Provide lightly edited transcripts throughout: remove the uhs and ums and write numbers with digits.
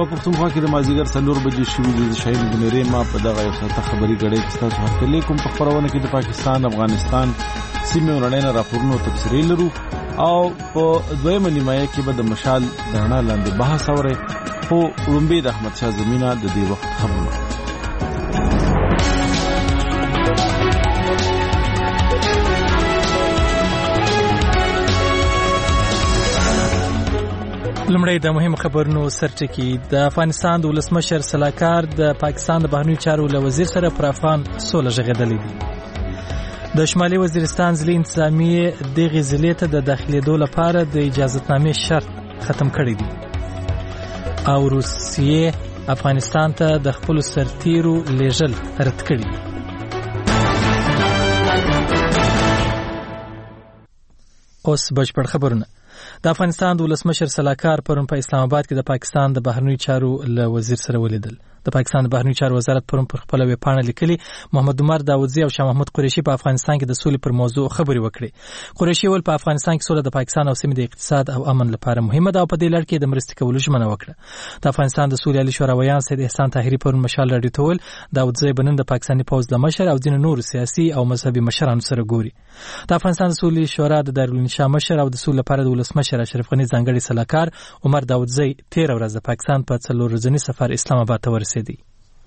خیبر پختونخوا کې د مازدیګر 4 بجې شوې د شاهین ګنری ما په دغه یو ساعت خبري غړې کې تاسو هرکلی کوم په خبرونه کې د پاکستان افغانستان سیمه ورننه راپورونو تفصیلي لرو او په دویمه نیمایه کې به د مشال دهنا لاندې بحث اوري خو رومبي د احمد شاه زمینه د دې وخت خبرونه لمړی د مهم خبرونو سرټکی د افغانستان د ولسمشر سلاکار د پاکستان د بهرنیو چارو له وزیر سره پر افغان سوله غږېدلی دي د شمالي وزیرستان ضلعي انتظامیه دغه ضلع ته د داخلېدو لپاره د اجازهتنامې شرط ختم کړی دی او روسیې افغانستان ته د خپل سرتیرو لیږل رد کړي اوس بشپړ خبرونه د افغانستان د ولسمشر سلاکار پرون په اسلام آباد کې د پاکستان د بهرنیو چارو له وزیر سره ولیدل د پاکستان د بهرنیو چارو وزارت پرون پر خپل ویب پاڼه لیکلي محمد عمر داودزی او شاه محمود قریشي په افغانستان کې د سولې پر موضوع خبرې وکړي قریشي ول په افغانستان کې سوله د پاکستان او سیمې د اقتصاد او امن لپاره مهمه ده او په دې لړ کې د مرستې کولو ژمنه وکړه د افغانستان د سولې عالی شورا ویان سید احسان طاهری پرون مشال راډیو ته ول داودزی بنن د پاکستاني پوز د مشر او ځینو نور سیاسي او مذهبي مشرانو سره ګوري د افغانستان د سولې شورا د دارالانشا مشر او د سولې لپاره د ولسمشر اشرف غنی ځانګړي سلاکار عمر داودزی 13 ورځ د پاکستان په 4 ورځنی سفر اسلام آباد ته ورسېدی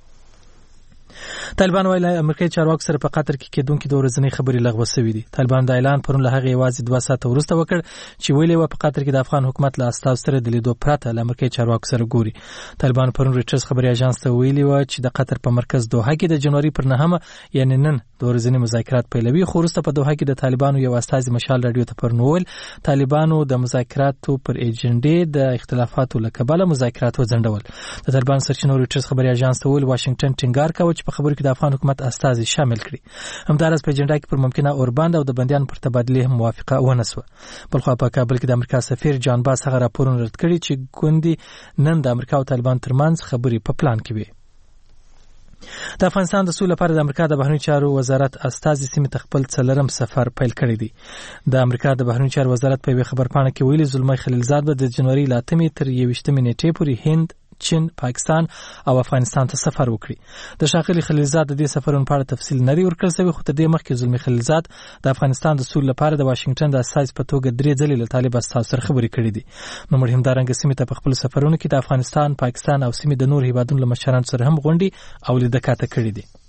طالبان ویل امریکایي چارواکو سره په قطر کې کېدونکې د ورځنۍ خبرې لغوه شوې دي طالبان د اعلان پرون له هغه یوازې 2 ساعته وروسته وکړ چې ویلي و په قطر کې د افغان حکومت له استازو سره د لیدو پرته له امریکایي چارواکو سره ګوري طالبان پرون ریټرز خبري اژانس ته ویلي و چې د قطر په مرکز دوحه کې د جنوري پر 9 یعنی نن د ورځنۍ مذاکرات پیلوي خو وروسته په دوحه کې د طالبانو یو استازي مشال راډیو ته پرنول طالبانو د مذاکراتو پر ایجنډې د اختلافاتو له کبله مذاکرات وځنډول د طالبان سرچینو ریټرز خبري اژانس ته ویل واشنگټن ټینګار کاوه چې په خبرو کې د افغان حکومت استازي شامل کړي همدارس په اجنډا کې پر ممکنه اورباند او د بندیانو پر تبادله هم موافقه ونه شوه بلخو په کابل کې د امریکا سفیر جان باس هغه راپورونه رد کړي چې ګوندي نن د امریکا او طالبان ترمنځ خبرې په پلان کې وي د افغانستان د سولې لپاره د امریکا د بهرنیو چارو وزارت استازي سیمې ته خپل څلرم سفر پیل کړی دی د امریکا د بهرنیو چارو وزارت په یوه خبرپاڼه کې ویلي زلمی خلیلزاد به د جنوري له 8 تر 21 نیټې پورې هند چین پاکستان او افغانستان ته سفر وکړي د شاخلي خلیلزاد د دې سفرونو په اړه تفصیل نه دی ورکړل شوی خو تر دې مخکې زلمی خلیلزاد د افغانستان د سولې لپاره د واشنگټن د استازي په توګه 3 ځلې له طالب استازو سره خبرې کړې دي نو موږ هم دارنګ سیمې ته په خپل سفرونو کې د افغانستان پاکستان او سیمې د نور هیوادونو له مشرانو سره هم غونډې او لیدکاته کړې دي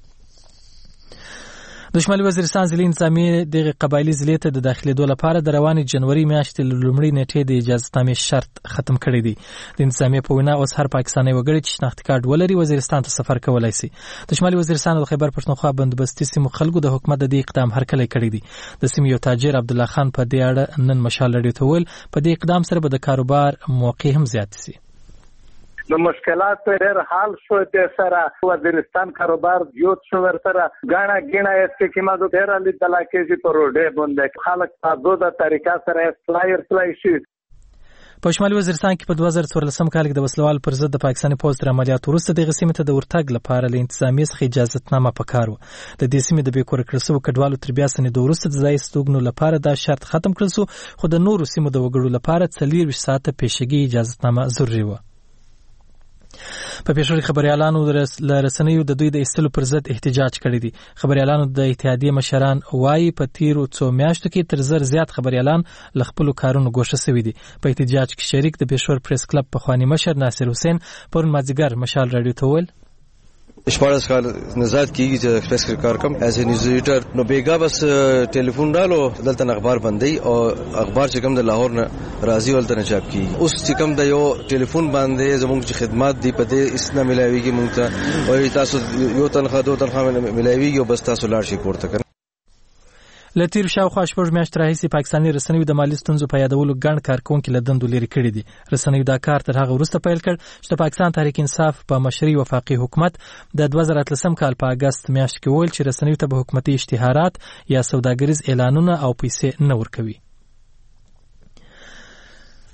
د شمالي وزیرستان ضلعي انتظامیه د قبایلی ضلع ته د داخلېدو لپاره د روانې جنوري میاشتې له لومړۍ نیټې د اجازهتنامې شرط ختم کړی دی د انتظامیه په وینا اوس هر پاکستانی وګړی چې شناختي کارت ولري وزیرستان ته سفر کولی شي د شمالي وزیرستان د خیبر پښتونخوا بندوبستي سیمو خلکو د حکومت د دې اقدام هرکلی کړی دی د سیمې یو تاجر عبدالله خان په دې اړه نن مشال راډیو ته ویل په دې اقدام سره به د کاروبار موقع هم زیات شي د مشکلات ډېر حال شو د سره وزیرستان کاروبار جوړ شو ورته غاڼه ګڼه استقامت ډېر لیدل کېږي په روډه باندې خلک په دوه طریقه سره فلایر شي په شمالي وزیرستان کې په 2014 کال کې د وسلوال پر ضد د پاکستاني پوز تر عملیات وروسته د غسیمه ته د ورتګ لپاره له انتظامیه څخه اجازهتنامه پکارو د دې سیمې د بیکور کړسو کډوالو تر بیا سنې د وروسته د ځای ستوګنو لپاره دا شرط ختم کړل شو خو د نورو سیمو د وګړو لپاره 24 ساعته پیشګي اجازهتنامه ضروري و په پیښوري خبريالانو له رسنیو د دوی د ایستلو پر ضد احتجاج کړی دی خبريالانو د اتحادیې مشران وايي په تیرو 2 میاشتو کې تر زر زیات خبريالان له خپل کارونو ګوښه شوي دي په احتجاج کې شریک د پیښور پریس کلب په خواني مشر ناصر حسین پرون مازیګر مشال راډیو ته ویل شپارس کال نزاد کیږي چې ایکسپریس کار کوم ایز ا نیوز ایډیټر نو بیګا بس ټلیفون ډالو دلته اخبار بندي او اخبار چې کوم د لاهور نه راځي ولته نه چاپ کیږي اوس چې کوم د یو ټلیفون باندې زموږ چې خدمات دی په دې اسنه ملاويږي مونږ ته او تاسو یو تنخواه دوه تنخواه ملاويږي او بس تاسو لاړ شي کوړه لتیر شاوخوا شپږ میاشتې راهیسې پاکستاني رسنیو د مالي ستونزو په یادولو ګڼ کارکونکي له دندو لرې کړي دي رسنیو دا کار تر هغه وروسته پیل کړ چې د پاکستان تحریک انصاف په مشري وفاقي حکومت د 2013 کال په اگست میاشت کې ویل چې رسنیو ته به حکومتي اشتهارات یا سوداګریز اعلانونه او پیسې نه ورکوي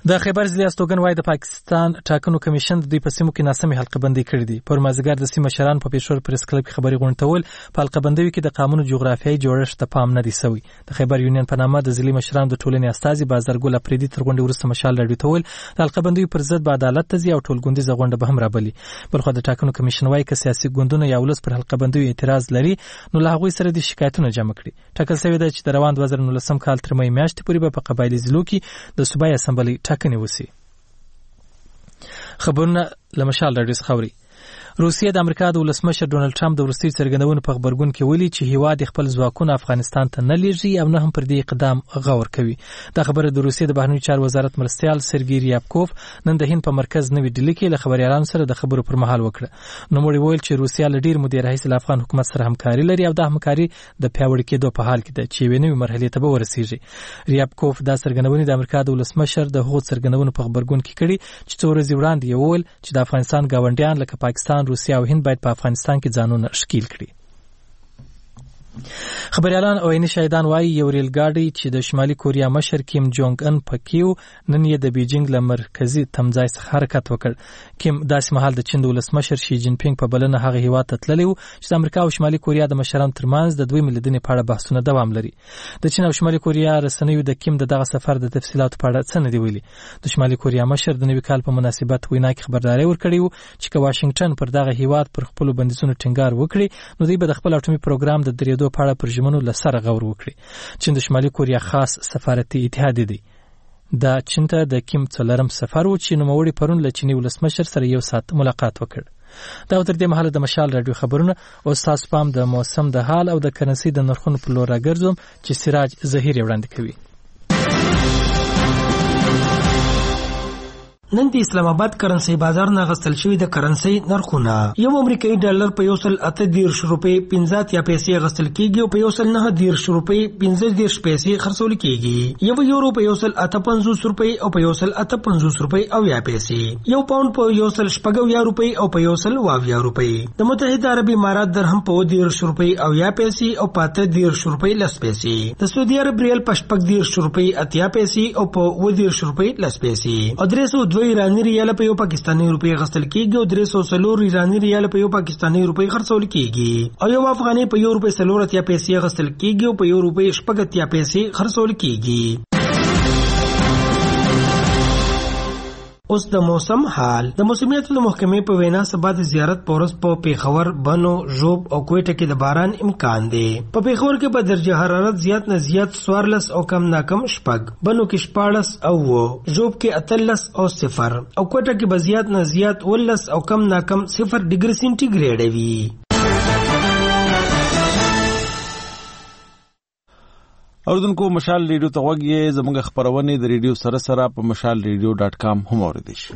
د خیبر ضلع استوګن وای د پاکستان ټاکنو کمیشن د دوی په سیمو کې ناسمې حلقه بندي کړې دي. پر مازیګر د سیمه مشران په پېښور پریس کلب کې خبري غونډول په حلقه بندوي کې د قانون جغرافیایي جوړښت ته پام نه دی سوی. د خیبر یونین په نامه د ضلع مشران د ټولنې استازي بازارګل اپریدي تر غونډې وروسته مشال راډیو ته ویل د حلقه بندوي پر ضد به عدالت ته ځي او ټولګوندیزه غونډه به هم رابلي. بلخو د ټاکنو کمیشن وای ک سیاسي ګوندونه یا ولس پر حلقه بندوي اعتراض لري نو له هغوی سره د شکایتونو جمع کړي. ټاکل شوی دی چې د روان 2019 کال تر مې میاشتې پورې به په قبایلي ضلعو کې د صوبایي اسمبلی ټاکنې وشي. خبرونه لمشال راډیو څخه اوري. روسیه د امریکا د ولسمشر ډونالد ټرمپ د وروستي څرګندونو په خبرګون کې ویلي چې هیواد خپل ځواکونه افغانستان ته نه لیږي او نه هم پر دې اقدام غور کوي. دا خبره د روسیې د بهرنیو چارو وزارت مرستیال سرګی ریابکوف نن د هند په مرکز نوې ډیلي کې له خبريالانو سره د خبرو پر مهال وکړه. نو موږ ویل چې روسیه له ډیر مودې راهیسې له افغان حکومت سره همکاري لري او د همکاري د پیاوړي کېدو په حال کې ده چې یوې نوې مرحلې ته به ورسیږي. ریابکوف دا څرګندونه د امریکا د ولسمشر د هغو څرګندونو په خبرګون کې کړي چې څو ورځې وړاندې یې وویل چې د افغانستان ګاونډیان لکه پاکستان، روسیه او هند باید په افغانستان کې ځانونه ښکیل کړي. خبريالان او عیني شاهدان وایي یو ریل ګاډی چې د شمالي کوریا مشر کیم جونګ ان په کیو نن یې د بیجینګ له مرکزي تمځای څخه حرکت وکړ. کیم داسې مهال د چین د ولسمشر شي جین پینګ په بلنه هغه هیواد ته تللی و چې د امریکا او شمالي کوریا د مشرانو ترمنځ د دوی ملیدنې په اړه بحثونه دوام لري. د چین او شمالي کوریا رسنیو د کیم دغه سفر د تفصیلاتو په اړه څه نه دی ویلي. د شمالي کوریا مشر د نوي کال په مناسبت وینا کې خبرداري ورکړې و چې که واشنگټن پر دغه هیواد پر خپل بندیزونو ټینګار وکړي نو دوی به د خپل اټومي پروګرام د درېدو په اړه پر ژمنو لسره غور وکړي. چین د شمالي کوریا خاص سفارتي اتحاد دی. دا چین ته د کیم څلورم سفر و چې نوموړي پرون له چینی ولسمشر سره 1 ساعت ملاقات وکړ. دا تر دې مهاله د مشال راډیو خبرونه او تاسو پام د موسم د حال او د کرنسي د نرخونو په لور راګرځوم چې سراج ظهیر وړاندې کوي. نن د اسلام آباد کرنسي بازار نه غستل شوی د کرنسي نرخونه یو امریکایي ډالر په 1.8 روپۍ 50 یا پیسې غستل کیږي او په 1.9 روپۍ 15 پیسې خرڅول کیږي. یو یورو په 1.85 روپۍ او په 1.85 روپۍ او یا پیسې. یو پاوند په 1.8 روپۍ او په 1.2 روپۍ. د متحده عرب امارات درهم په 10 روپۍ او یا پیسې او په 10 روپۍ لس پیسې. د سعودي عرب ریال په 10 روپۍ 80 پیسې او په 10 روپۍ لس پیسې. ادرسو ایرانی ریال په یو پاکستانی روپۍ غستل کیږي او 304 ایرانی ریال په یو پاکستانی روپۍ خرڅول کیږي او یو افغاني په یو روپۍ 4 پیسې غستل کیږي او په یو روپۍ 8 پیسې خرڅول کیږي. اوس د موسم حال. د موسمیات د محکمې په وینا سبا د زیارت پورس په پیښور، بنو، ژوب او کوټه کې د باران امکان دی. په پیښور کې په درجه حرارت زیات نه زیات 14 او کم نه کم 6، بنو کې 14 او ژوب کې 13 او 0 او کوټه کې به زیات نه زیات 19 او کم نه کم 0 ډیګري سنټیګریډ وي. اوردونکو مشال ریډیو ته وګورئ. زموږ خبرونه د ریډیو سره سره په mashalradio.com هم اوریدئ شي.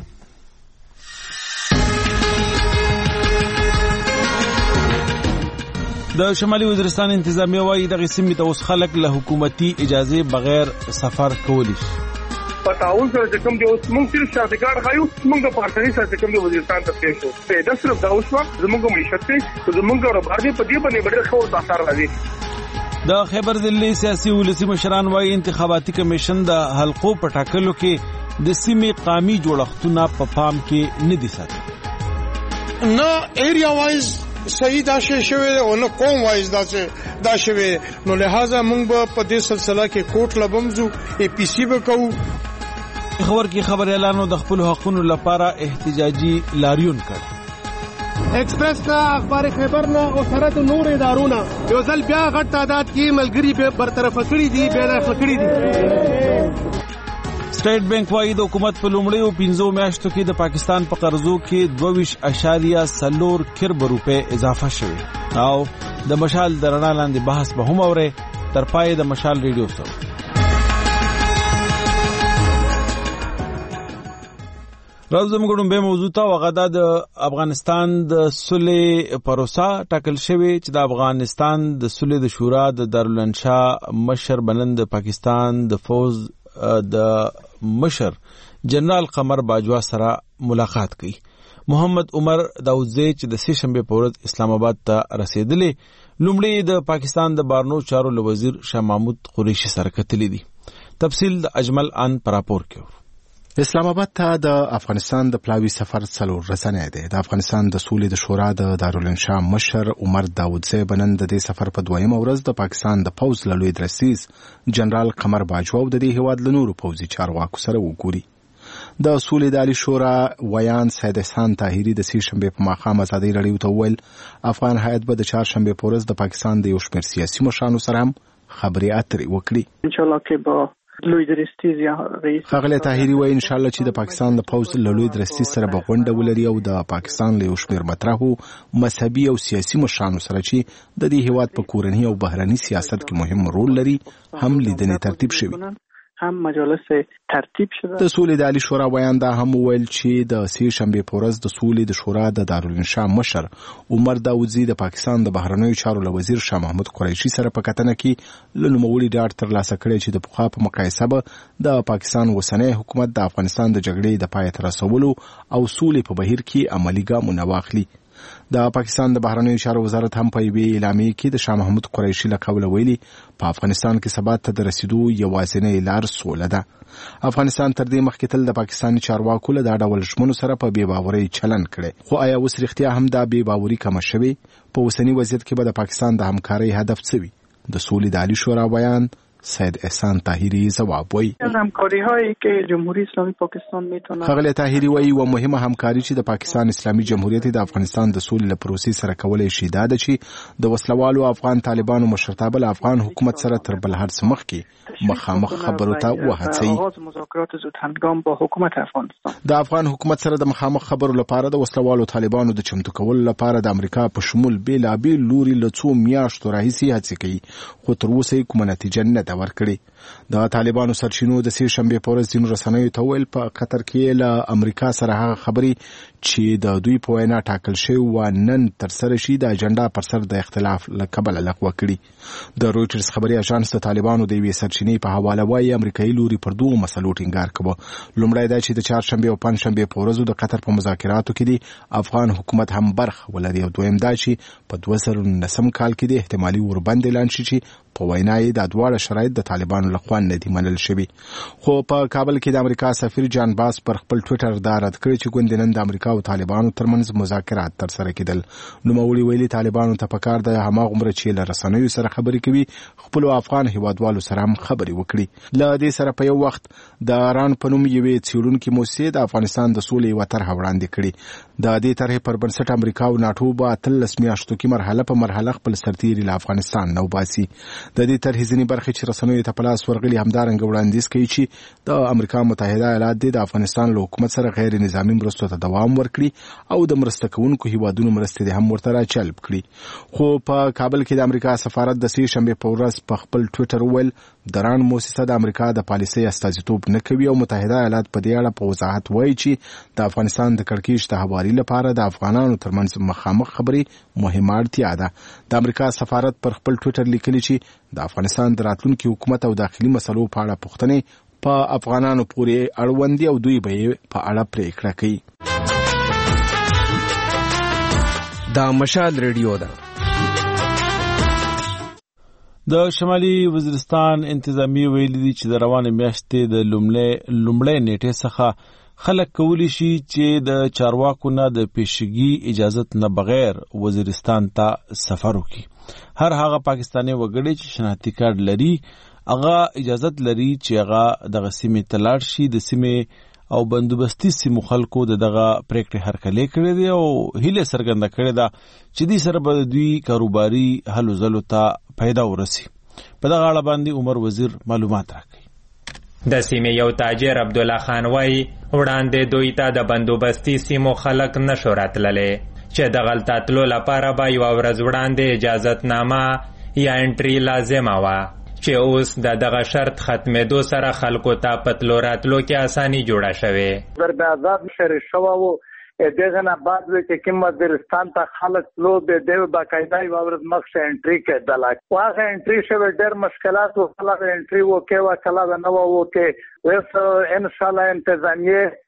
د شمالي وزیرستان انتظامیه وايي د سیمې ته اوس خلک له حکومتي اجازه بغیر سفر کولی شي. پتاون سره چې کوم دی اوس موږ صرف شاته کار خایو موږ په پارتني سره چې کوم دی وزیرستان ته پیښ شو. دا صرف دا اوس زموږ معیشت ته زموږ روبارځي په دې باندې ډېر ښه اثر راځي. د خیبر ضلع سیاسي ولسی مشران وايي انتخاباتي کمیشن د حلقو په ټاکلو کې د سیمې قامي جوړښتونه په پام کې نه دي ساتل. نه ایریا وایز صحیح دا شوی او نه قوم وایز دا شوی نو لہذا موږ په دې سلسله کې کوټ لبمزو ای پی سی وکاو. خبر کې خبريالانو د خپل حقوقو لپاره احتجاجي لاریون کړ. ایکسپریس کا اخبار خیبر نه او سره د نور ادارونه یو ځل بیا غټ تعداد کې ملګری به برطرف کړی دي بیا داخل کړی دي. سټیټ بانک وايي د حکومت په لومړیو 15 میاشتو کې د پاکستان په قرضو کې 22.4 کروڑ روپے اضافه شوه او د مشال درنا لاندې بحث به هم اوره تر پای د مشال ریډیو سره. راځم غوډم به موضوع ته وغدا د افغانستان د صلح پروسه ټاکل شوی چې د افغانستان د صلح د شورا د دارالانشاء مشر بلند پاکستان د فوج د مشر جنرال قمر باجوا سره ملاقات کوي. محمد عمر داودزی چې د سه شنبه په ورځ اسلام آباد ته رسیدلې لومړی د پاکستان د بارنو چارو وزیر شاه محمود قریشي سره کتلې دي. تفصیل د اجمل ان پراپور کې. اسلام آباد ته د افغانستان د پلاوي سفر 4 ورځې دی. د افغانستان د سولې د شورا د دارالانشا مشر عمر داودزی بنن د دې سفر په دویمه ورځ د پاکستان د پوز لوی درسیز جنرال قمر باجوا د دې هیواد له نورو پوزي چارواکو سره وګوري. د سولې د عالی شورا ویان سید احسان طاهری د سې شنبه په ماښام ازادي رادیو ته وویل افغان هیئت به د چهارشنبه په ورځ د پاکستان د یو شمېر سیاسي مشرانو سره هم خبرې اترې وکړي. ان شاء الله کې به لوی درستیز یا رئیس خغله طاهری وایي ان شاء الله چې د پاکستان د پوز لوی درستیز سره به غونډه ولري او د پاکستان له یو شمېر مطرحو مذهبي او سیاسي مشرانو سره چې د دې هیواد په کورنی او بهرني سیاست کې مهم رول لري هم لیدنې ترتیب شوی. هم مجالس ترتیب شده. د سولې د عالی شورا ویان دا هم ویل چې د سې شنبه په ورځ د سولې د شورا د دارالانشا مشر عمر داودزی د پاکستان د بهرنیو چارو له وزیر شاه محمود قریشي سره په کتنه کې له نوموړي ډاډ ترلاسه کړی چې د پخوا په مقایسه به د پاکستان اوسنی حکومت د افغانستان د جګړې د پای ته رسولو او سولې په بهیر کې عملي ګامونه واخلي. د پاکستان د بهرنیو چارو وزارت هم په یوې اعلامیه کې د شاه محمود قریشي له قوله ویلي په افغانستان کې ثبات ته د رسیدو یوازینۍ لار سوله ده. افغانستان تر دې مخکې تل د پاکستاني چارواکو له دا ډول ژمنو سره په بې باورۍ چلن کړی، خو آیا اوس رښتیا هم دا بې باوري کمه شوې؟ په اوسني وضعیت کې به د پاکستان د همکارۍ هدف څه وي؟ د سولې د عالی شورا بیان سید احسان طاهری جواب وایي همکاری‌هایی که جمهوری اسلامی پاکستان میتونه خغله طاهری وایي و مهمه همکاري چې د پاکستان اسلامي جمهوریت د افغانستان د سولې له پروسې سره کولای شي دا ده چې د وسلوالو افغان طالبانو مشرتابه له افغان حکومت سره تر بل هر څه مخکې مخامخ خبرو ته وهڅوي. مذاکرات زود هنگام با حکومت افغانستان د افغان حکومت سره د مخامخ خبرو لپاره د وسلوالو طالبانو د چمتو کولو لپاره د امریکا په شمول بیلابیل لوري له څو میاشتو راهیسې هڅې کوي، خو تر اوسه کومه نتیجه نه ده ورکړې. د طالبانو سرچینو د سې شنبه په ورځ ځینو رسنیو ته ویل په قطر کې له امریکا سره هغه خبرې چې د دوی په وینا ټاکل شوی و نن تر سره شي د اجنډا پر سر د اختلاف له کبله لغوه کړي. د رويټرز خبري اژانس د طالبانو د یوې سرچینې په حواله وایي امریکایي لوري پر دوه مسلو ټینګار کوي. لومړی دا چې د چهارشنبه او پنځشنبه په ورځو د قطر په مذاکراتو کې دی افغان حکومت هم برخه ولري، او دویم دا چې په 2019 کال کې د احتمالي وربند اعلان شي چې په وینا یې د دواړه شرایط د طالبانو لخوا نه دي منل شوي. خو په کابل کې د امریکا سفیر جان باس پر خپل ټویټر دا رد کړی چې ګوندې نن د امریکا او طالبانو ترمنځ مذاکرات ترسره کېدل. نوموړي ویلي طالبانو ته پکار د هماغومره چې له رسنیو سره خبرې کوي خپلو افغان هیوادوالو سره هم خبرې وکړي. له دې سره په یو وخت د ران په نوم یوې څېړونکې موسسې د افغانستان د سولې یوه طرحه وړاندې کړې. د دې طرحې پر بنسټ امریکا او ناټو به 13 میاشتو کې مرحله په مرحله خپل سرتیري له افغانستان نه وباسي. د دې طرحې ځینې برخې چې رسنیو ته په لاس ورغلي همدارنګه وړاندیز کوي چې د امریکا متحده ایالات د افغانستان له حکومت سره غیر نظامي مرستو ته دوام ورکړي او د مرسته کوونکو هیوادونو مرستې هم ورته راجلب کړي. خو په کابل کې د امریکا سفارت د سې شنبه په ورځ په خپل ټویټر ویل د ران موسسه د امریکا د پالیسۍ استازیتوب نه کوي او متحده ایالات په دې اړه په وضاحت وایي چې د افغانستان د کړکېچ د هواري لپاره د افغانانو ترمنځ مخامخ خبرې مهمه اړتیا ده. د امریکا سفارت پر خپل ټویټر لیکلي چې د افغانستان د راتلونکي حکومت او داخلي مسلو په اړه پوښتنې په افغانانو پورې اړوند دي او دوی به یې په اړه پریکړه کوي. دا مشال ریډیو ده. د شمالي وزیرستان انتظامی ویلي دي چې د روانې میاشتې د لومړۍ نیټې څخه خلک کولی شي چې د چارواکو نه د پیشګي اجازت نه بغیر وزیرستان ته سفر وکړي. هر هغه پاکستاني وګړي چې شناختی کارت لري هغه اجازت لري چې هغه دغه سیمې ته لاړ شي. د سیمې او بندوبستي سیمو خلکو دغه پریکړې هرکلی کړې دي او هیله څرګنده کړې ده چې دې سره به دوی کاروباري هلو ځلو ته پیدا ورسي. په دغه اړه باندې عمر وزیر معلومات راکړي. د سیمې یو تاجر عبدالله خان وایي وړاندې دوی ته د بندوبستي سیمو خلک نشو راتللی چې د غلطه تلو لپاره به یوه ورځ وړاندې اجازتنامه یا انټري لازمه وه چې اوس د دغه شرط ختمېدو سره خلکو ته په تلو راتلو کې اساني جوړه شوې. در به آزاد شری شوه و دغه نه بعد چې کوم وزیرستان ته خلک لو به د باقاعده یو ورځ مخکې انټري کېدل. واغه انټري شوه ډېر مشکلات او خلک انټري وکړه کله نه وو کې وس ان شاء الله انتظامیه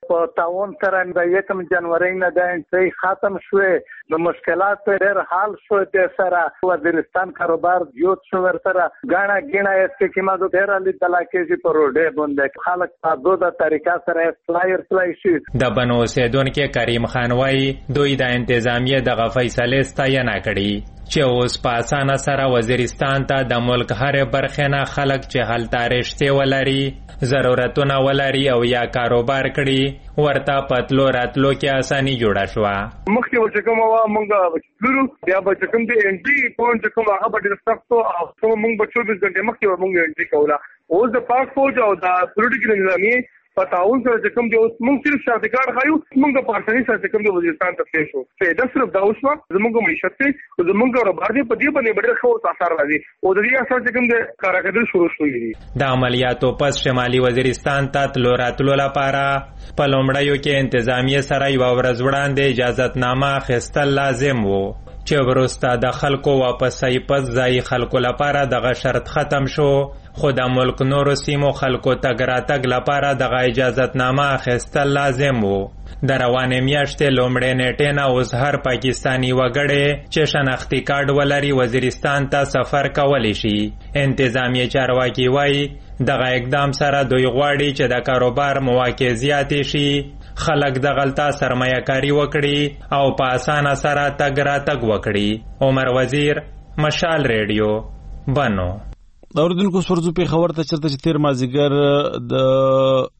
په تعاون سره د 1 جنوري نه د انټری ختم شوه د مشکلات ډېر حل شو د سره وزیرستان کاروبار زیات شو ورسره غاڼه ګیڼه استقامت ډېر لیدل کېږي په روډه باندې خلک په دوه طریقه سره فلایر شي د بنو سیدونکو کریم خان وای دوی د انتظامیه د فیصله ستاینه کړي چې اوس په اسانه سره وزیرستان ته د ملک هر برخه نه خلک چې هلته رشته ولري ضرورتونه ولري او یا کاروبار کړي ورته پتلو راتلو کې اساني جوړه شو مخکې چې کومه مونږ لرو بیا به چې کوم دی انټری پوینټ چې کومه هغه ډېر سختو او مونږ به 24 غنټې مخکې مونږ انټری کوله اوس د پاک فوج او د پولیټیکل نظامیه پتاون سره چې کوم دی اوس مونږ صرف شاته کار خایو مونږ په پارټنی سره چې کوم دی وزیرستان ته تللی شو چې دا صرف دا اوس زموږ معیشت ته زموږ کاروبار دی په دې باندې ډېر ښه اثر راځي او د دې اثر چې کوم دی کارکړل شروع شوی دی د عملیاتو پس شمالي وزیرستان ته تلو راتلو لپاره په لومړیو کې انتظامیه سره یو ورځ وړاندې اجازتنامه اخیستل لازم وو چې وروسته د خلکو واپسۍ پس ځای خلکو لپاره دغه شرط ختم شو خو د ملک نورو سیمو خلکو تګ راتګ لپاره دغه اجازتنامه اخیستل لازم وو د روانې میاشتې لومړۍ نیټې نه اوس هر پاکستاني وګړی چې شناختي کارډ ولري وزیرستان ته سفر کولی شي انتظامیه چارواکي وایي دغه اقدام سره دوی غواړي چې د کاروبار مواقع زیاتې شي خلک دغلته سرمایه کاری وکړي او په اسانه سره تګ راتګ وکړي عمر وزیر مشال ریډیو بنو اوریدونکو سورزو په خبر ته چرته چې تیر مازیګر د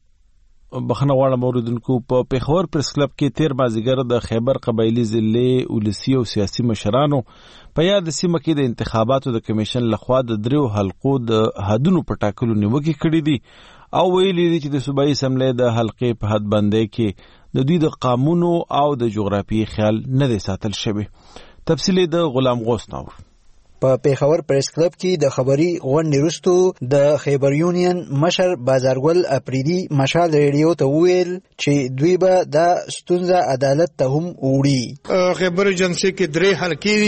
بخنه غواړم اوریدونکو په پیښور پریس کلب کې تیر مازیګر د خیبر قبایلی ضلع ولسی او سیاسي مشرانو په یاد سیمه کې د انتخاباتو د کمیشن لخوا د دریو حلقو د حدونو په ټاکلو نیوکې کړې دي او ویلي دي چې د صوبایي اسمبلی د حلقې په حد باندې کې د دوی د قانونو او د جغرافیې خیال نه دی ساتل شوی تفصیل د غلام غوث نور په پیښور پریس کلب کې د خبري غونډې وروسته د خیبر یونین مشر بازارګل اپریدي مشال ریډیو ته وویل چې دوی به د ستونزه عدالت ته هم وړي خیبر ایجنسی کې درې حلقې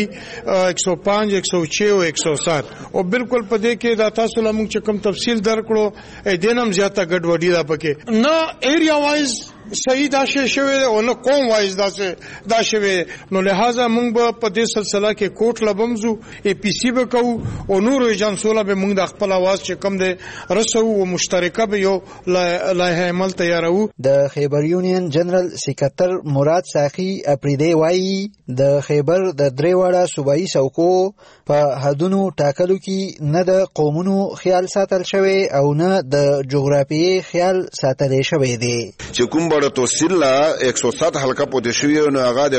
دي 105 106 او 107 او بالکل په دې کې د تاسو لمون چې کوم تفصیل درکړو دینم زیاته ګډوډي ده پکې نه ایریا وایز صحیح دا شوی او نه قوم وایز دا شوی نو لہذا موږ به په دې سلسله کې کوټ لبمزو پی سی به کوو او نورو ایجنسونو به موږ د خپل आवाज چې کم دی رسو او مشترکه به یو لایحه عمل تیارو د خیبر یونین جنرال سیکریټر مراد ساخی اپریدي وایي د خیبر د دریواړه صوبایي څوکو په حدونو ټاکلو کې نه د قومونو خیال ساتل شوی او نه د جغرافیې خیال ساتل شوی دی چې کوم بڑا توسیل لا 107 حلقه پوتې شوی نو هغه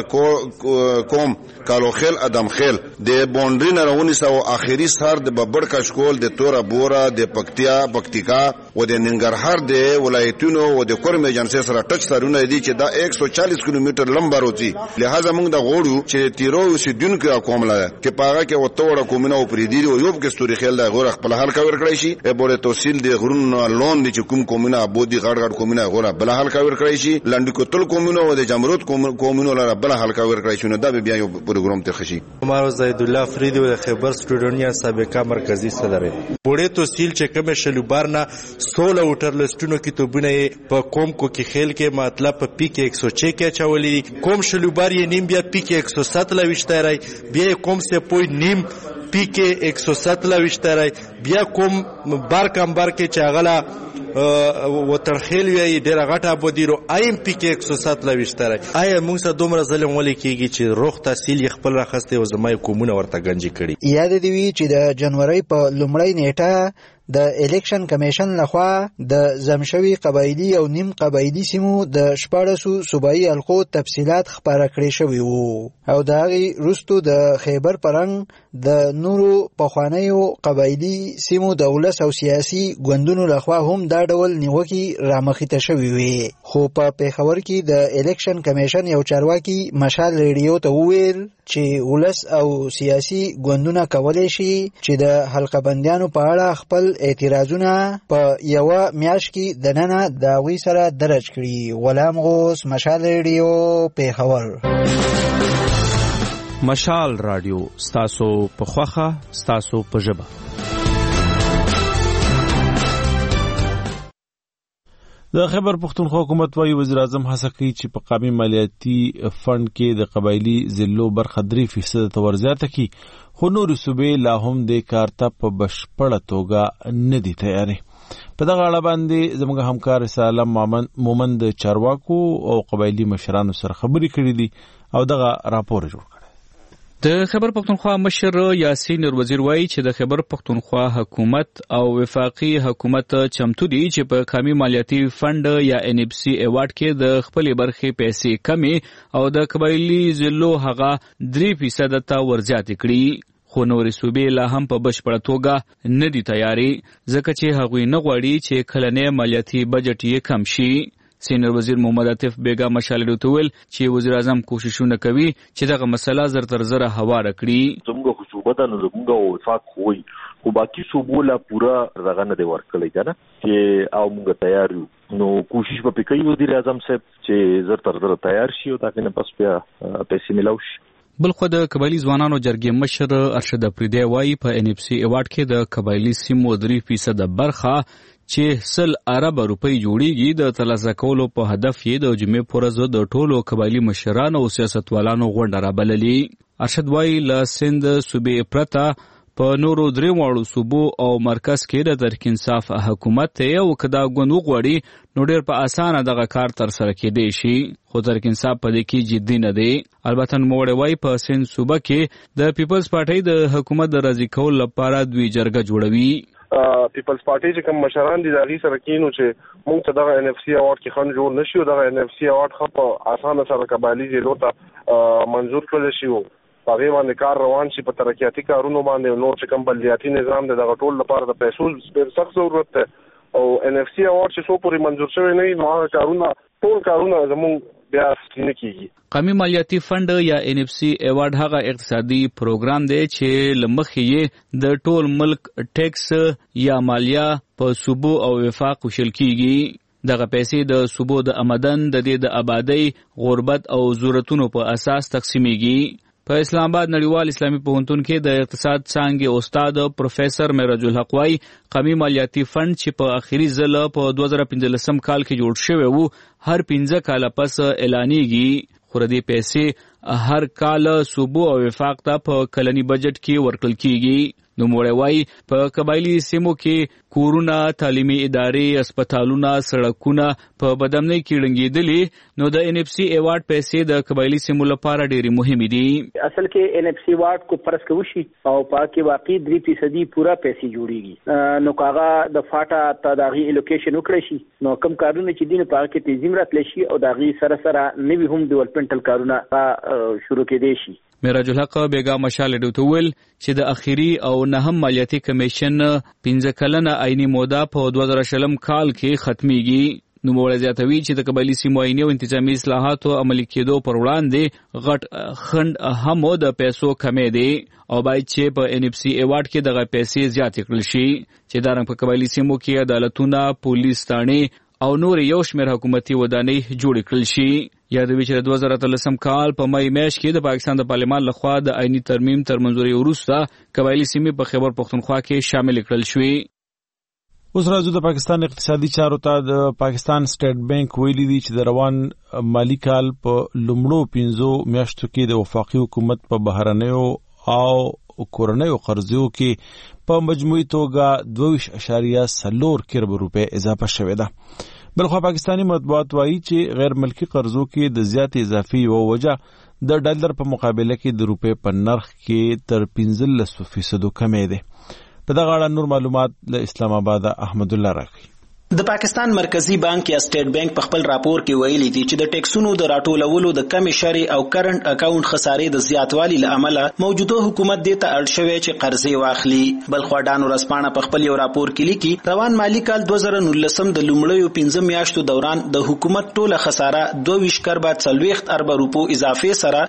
د قوم کالو خیل ادم خیل د بونډري نه راونی سو اخیری سر د ببړ کشکول د تورا بورا د پکتیکا او د ننګرهار د ولایتونو او د کورم ایجنسی سره ټچ سرونه دي چې دا 140 کیلومتر لمبا روزي لہذا موږ د غوړو چې تیرو سیدونکو قوم لا کې پاغه کې وتوړه کومنه او پریدي او یوب کې ستوري خیل د غور خپل حل کاور کړی شي بوله توسیل د غرونو لون دي چې کوم کومنه ابودي غړ کومنه غور بل حل کاور کړی شي لنډ کوتل کومنه او د جمرود کومنه لاره بل حل کاور کړی شي نو دا بیا یو پروګرام ته خشي عمر زید الله فریدی د خیبر سټوډنیا سابقہ مرکزی صدر بوډه توسیل چې کوم شلوبار نه 16 وټر لستونو کې توبونه په قوم کو کې خیل کې مطلب په پی کې 106 کې چولې قوم شلوبار یې نیم بیا پی کې 107 لويشته راي بیا قوم سے پوی نیم پی کې 107 لويشته راي بیا قوم بار کم بار کې چاغلا وترخیل وی ډیره غټه بودیرو ایم پی کې 107 لويشته راي آیا موږ سره دومره ظلم ولې کیږي چې روغ تحصیل خپل راخسته او زمای کومونه ورته گنجي کړي یاد دی وی چې د جنوري په لومړی نیټه د الیکشن کمیشن لخوا د زمشوي قبایلی او نیم قبایلی سیمو د 14 صوبایي حلقو تفصيلات خبره کړې شوی وو او دا غي رستو د خیبر پرنګ د نورو پخوانیو قبایلی سیمو د ولس او سیاسي ګوندونو لخوا هم دا ډول نیوکي رامخته شوی وي خو په پیښور کې د الیکشن کمیشن یو چارواکي مشال ریډیو ته وویل چې ولس او سیاسي ګوندونه کولای شي چې د حلقه بندیانو په اړه خپل اعتراضونه په یو میاشت کې د ننه د وی سره درج کړي غلام غوث مشال ریډیو پیښور مشال رادیو ستاسو په خوخه ستاسو په ژبه د خیبر پختونخوا حکومت وايي وزیر اعظم هڅه کوي چې په قومي مالیاتي فند کې د قبایلی ضلعو برخه 3% ته ورزیاته کړي، خو نورې صوبې لا هم دې کار ته په بشپړه توګه نه دي تیارې. په دغه اړه باندې زموږ همکار سالم مومن د چارواکو او قبایلی مشرانو سره خبرې کړې دي او دغه راپور جوړ کړی. د خیبر پختونخوا مشر یاسین وزیر وایي چې د خیبر پختونخوا حکومت او وفاقي حکومت چمتو دي چې په قومي مالیاتي فند یا NFC ایوارډ کې د خپلې برخې پیسې کمې او د قبایلی ضلعو هغه 3% ته ورزیاتې کړي، خو نورې صوبې لا هم په بشپړه توګه نه دي تیارې، ځکه چې هغوی نه غواړي چې کلنی مالیاتي بجټ یې کم شي. سینیور وزیر محمد عاطف بیگا مشال ډوتول چې وزیر اعظم کوششونه کوي چې دغه مسله زر تر زر هواره کړي. زموږ خصوصا نو زموږ وفاق وي خو باقي صوبو لا پورا دغه نه دی ورکړی کنه چې او موږ تیار یو، نو کوشش به کوي وزیر اعظم صاحب چې زر تر زر تیار شي او دا کنه پس بیا پیسې ملاو شي. بلخو د قبایلی ځوانانو جرګې مشر ارشد افریدی وایي په NFC ایوارډ کې د قبایلی سیمو 3% برخه چې 100 ارب روپۍ جوړیږي د ترلاسه کولو په هدف یې د جمعې په ورځ د ټولو قبایلی مشرانو او سیاستوالانو غونډه رابللې. ارشد وایي له سند صوبې پرته په نورو 3 صوبو او مرکز کې د تحریک انصاف حکومت ته او کدا غوند وغوړي نو ډېر په اسانه دغه کار تر سره کېدی شي، خو تحریک انصاف په دې کې جدي نه دی. البته نوموړی وایي په سند صوبه کې د پیپلز پارټۍ د حکومت د راضي کولو لپاره دوی جرګه جوړوي. پیپلز پارټي چې کوم مشران دي د هغې سره کینو چې موږ ته دغه NFC ایوارډ کې خنډ جوړ نه شي او دغه NFC ایوارډ ښه په اسانه سره قبایلي ضلعو ته منظور کړلی شي او په هغې باندې کار روان شي په ترقیاتي کارونو باندې. نور چې کوم بلدیاتي نظام دی دغه ټول لپاره د پیسو ډېر سخت ضرورت دی او NFC ایوارډ چې څو پورې منظور شوی نه وي نو هغه کارونه ټول کارونه زموږ بیا نه کېږي. قومي مالیاتي فند یا NFC ایوارډ هغه اقتصادي پروګرام دی چې له مخې یې د ټول ملک ټیکس یا مالیه په صوبو او وفاق وشل کېږي. دغه پیسې د صوبو د آمدن د دې د آبادۍ، غربت او ضرورتونو په اساس تقسیمیږي. په اسلام آباد نړیوال اسلامي پوهنتون کې د اقتصاد څانګې استاد پروفیسر معراج الحق وايي قومي مالیاتي فند چې په اخیری ځل په 2015 کال کې جوړ شوی وو هر 15 کال پس اعلانېږي، خو دې پیسې هر کال صوبو او وفاق ته په کلني بجټ کې ورکړل کېږي. نوموړی وایي په قبایلی سیمو کې کورونه، تعلیمي ادارې، اسپتالونه، سړکونه په بدامنۍ کې ړنګېدلي، نو د NFC ایوارډ پیسې د قبایلی سیمو لپاره ډېرې مهمې دي. اصل کې NFC ایوارډ کو فرض کوو شي او پاکي واقعي 3% پورا پیسې جوړیږي، نو کاغه د فاټا ته داغي الوکیشن وکړي شي، نو کم کارونه چې دین په کې تنظیم راتلی شي او داغي سره سره نوي هم ډیولپمنټل کارونه شروع کېدي شي. معراج الحق بیگا مشال ډوتول چې د اخیری او نهم مالیاتي کمیشن 15 کلنه عیني موده په 2020 کال کې ختميږي. نوموړی زیاتوي چې د قبایلی سیمو عیني او انتظامي اصلاحاتو عملي کېدو پر وړاندې غټ خنډ هم د پیسو کمې دی او باید چې په NFC ایوارډ کې دغه پیسې زیاتې کړل شي چې دا رنګ په قبایلی سیمو کې عدالتونه، پولیس تانې او نور یو شمېر حکومتي ودانۍ جوړې کړل شي. یادوي چې د 2013 کال په مای میاشت کې د پاکستان د پارلمان لخوا د عیني ترمیم تر منظوري وروسته قبایلی سیمې په خیبر پختونخوا کې شامل کړل شوې. اوس راځو د پاکستان اقتصادي چارو ته. د پاکستان سټیټ بانک ویلي دی چې د روان مالی کال په لومړو 15 میاشتو کې د وفاقي حکومت په بهرنیو او کورنیو قرضو کې په مجموعي توګه 2.4 کروڑ روپے اضافه شوې ده. بلخو پاکستانی مطبوعات وایي چې غیر ملکی قرضو کې د زیات اضافي او وجه د ډالر په مقابله کې د روپے په نرخ کې تر 15% کمې ده. په دغه اړه نور معلومات له اسلام آباد احمد الله راکړي. د پاکستان مرکزی بانک یا سټیټ بانک په خپل راپور کې ویلي دي چې د ټیکسونو د راټولولو د کمې شرې او کرنٹ اکاونټ خسارې د زیاتوالي له امله موجوده حکومت دې ته اړ شوی چې قرضې واخلي. بلخو ډانو رسپانه په خپل یو راپور کې لیکي روان مالی کال 2019 د لومړیو 15 میاشتو دوران د حکومت ټوله خساره 22.40 ارب روپو اضافه سره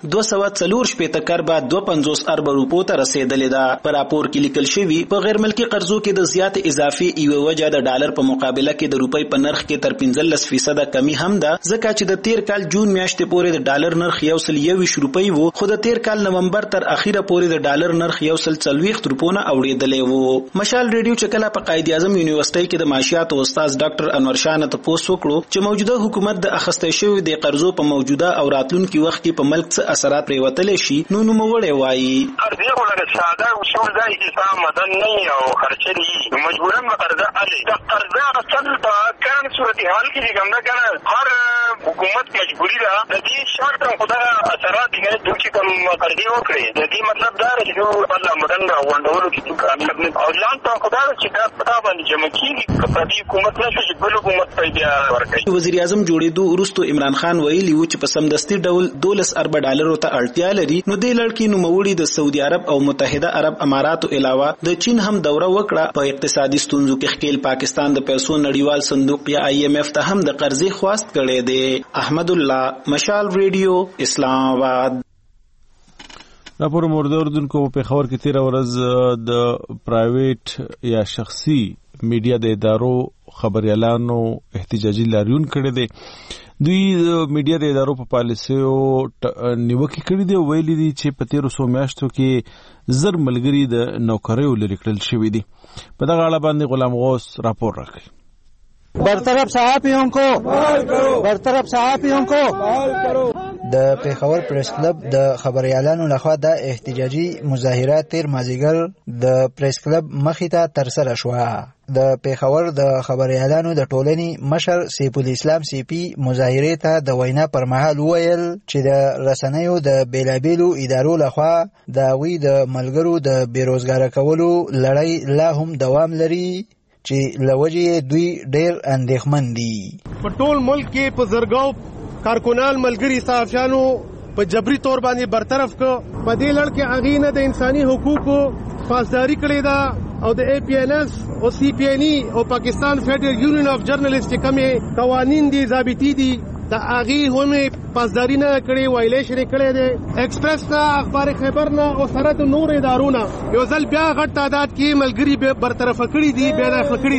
240.52 ارب روپو ته رسیدلې ده. په راپور کې لیکل شوی په غیر ملکی قرضو کې د زیات اضافي ایو وجه د ډالر په مقابله معاملې کې د روپۍ په نرخ کې تر 15% کمی هم ده، ځکه چې د تیر کال جون میاشتې پورې د ډالر نرخ 121 روپۍ وو، خو د تیر کال نومبر تر اخیره پورې د ډالر نرخ 140 روپونه اوریدلې وو. مشال ریډیو چې کله په قائد اعظم یونیورسيټي کې د معاشيات او استاد ډاکټر انور شاه نه تاسو وکړو چې موجوده حکومت د اخیستې شوی د قرضو په موجوده او راتلونکي وخت کې په ملک څه اثرات پریوتلې شي، نو نوموړی وایي قرضې ولر ساده اصول ځای حساب مدن نه او خرچې دي، مجبوراً قرضه علي د قرضه اصل په کان صورتحال کې څنګه کنه هر حکومت مجبوری ده د دې شرط خدای اثرات دي چې کوم قرضې وکړي، د دې مطلب دا دی چې الله مدن غونډولو کې کامیاب نه او لاندې خدای چې دا پتا باندې جمع کیږي کپدي حکومت نه شي بل حکومت پیدا ورکړي. وزیر اعظم جوړېدو وروسته عمران خان ویلي و چې په سمدستي ډول 12 ارب ډالرو ته اړتیا لري، نو دې لړ کې نوموړي د سعودي عرب او متحده عرب اماراتو علاوه د چین هم دوره وکړه. په اقتصادي ستونزو کې ښکیل پاکستان د پیسو نړیوال صندوق یا IMF ته هم د قرضې خواست کړی دی. احمد الله، مشال ریډیو، اسلام آباد. راپور مورد اردوونکو په خبر کې 13 ورځ د پرایویټ یا شخصي میډیا د ادارو خبريالانو احتجاجي لاریون کړي دي. دوی میډیا د ادارو په پالیسیو نیوکه کړي دي، ویلي دي چې په 1300 میاشتو کې زر ملګری د نوکریو لري کړل شوی دي. په دغه اړه باندې غلام غوث راپور راکړي. برطرف صحافیوں کو بحال کرو، برطرف صحافیوں کو بحال کرو. د پیښور پریس کلب د خبريالانو لخوا د احتجاجي مظاهرات تیر مازیګر د پریس کلب مخې ته ترسره شوه. د پیښور د خبريالانو د ټولنې مشر سیف الاسلام سیپی مظاهره ته د وینا پر مهال ویل چې د رسنیو د بیلابیلو ادارو لخوا د وی د ملګرو د بیروزګار کولو لړۍ لا هم دوام لري چې لوجه دوی ډیر اندېښمن دي. په ټول ملک کې په زرګاو کارکونان ملګری صحافیانو په جبري تور باندې برطرف کو. په دې لړ کې اغینه د انساني حقوقو پاسداري کړې ده او د APNS او CPNE او پاکستان فیډرل یونین اف جرنالست کومې قوانین دي ضابطي دي د اغي هم پاسداري نه کړې، وایلیشن کړې ده. ایکسپریس نه، اخبار خیبر نه او سره د نور ادارونه یو ځل بیا غټ تعداد کې ملګری به برطرف کړي دي، بیا نه کړي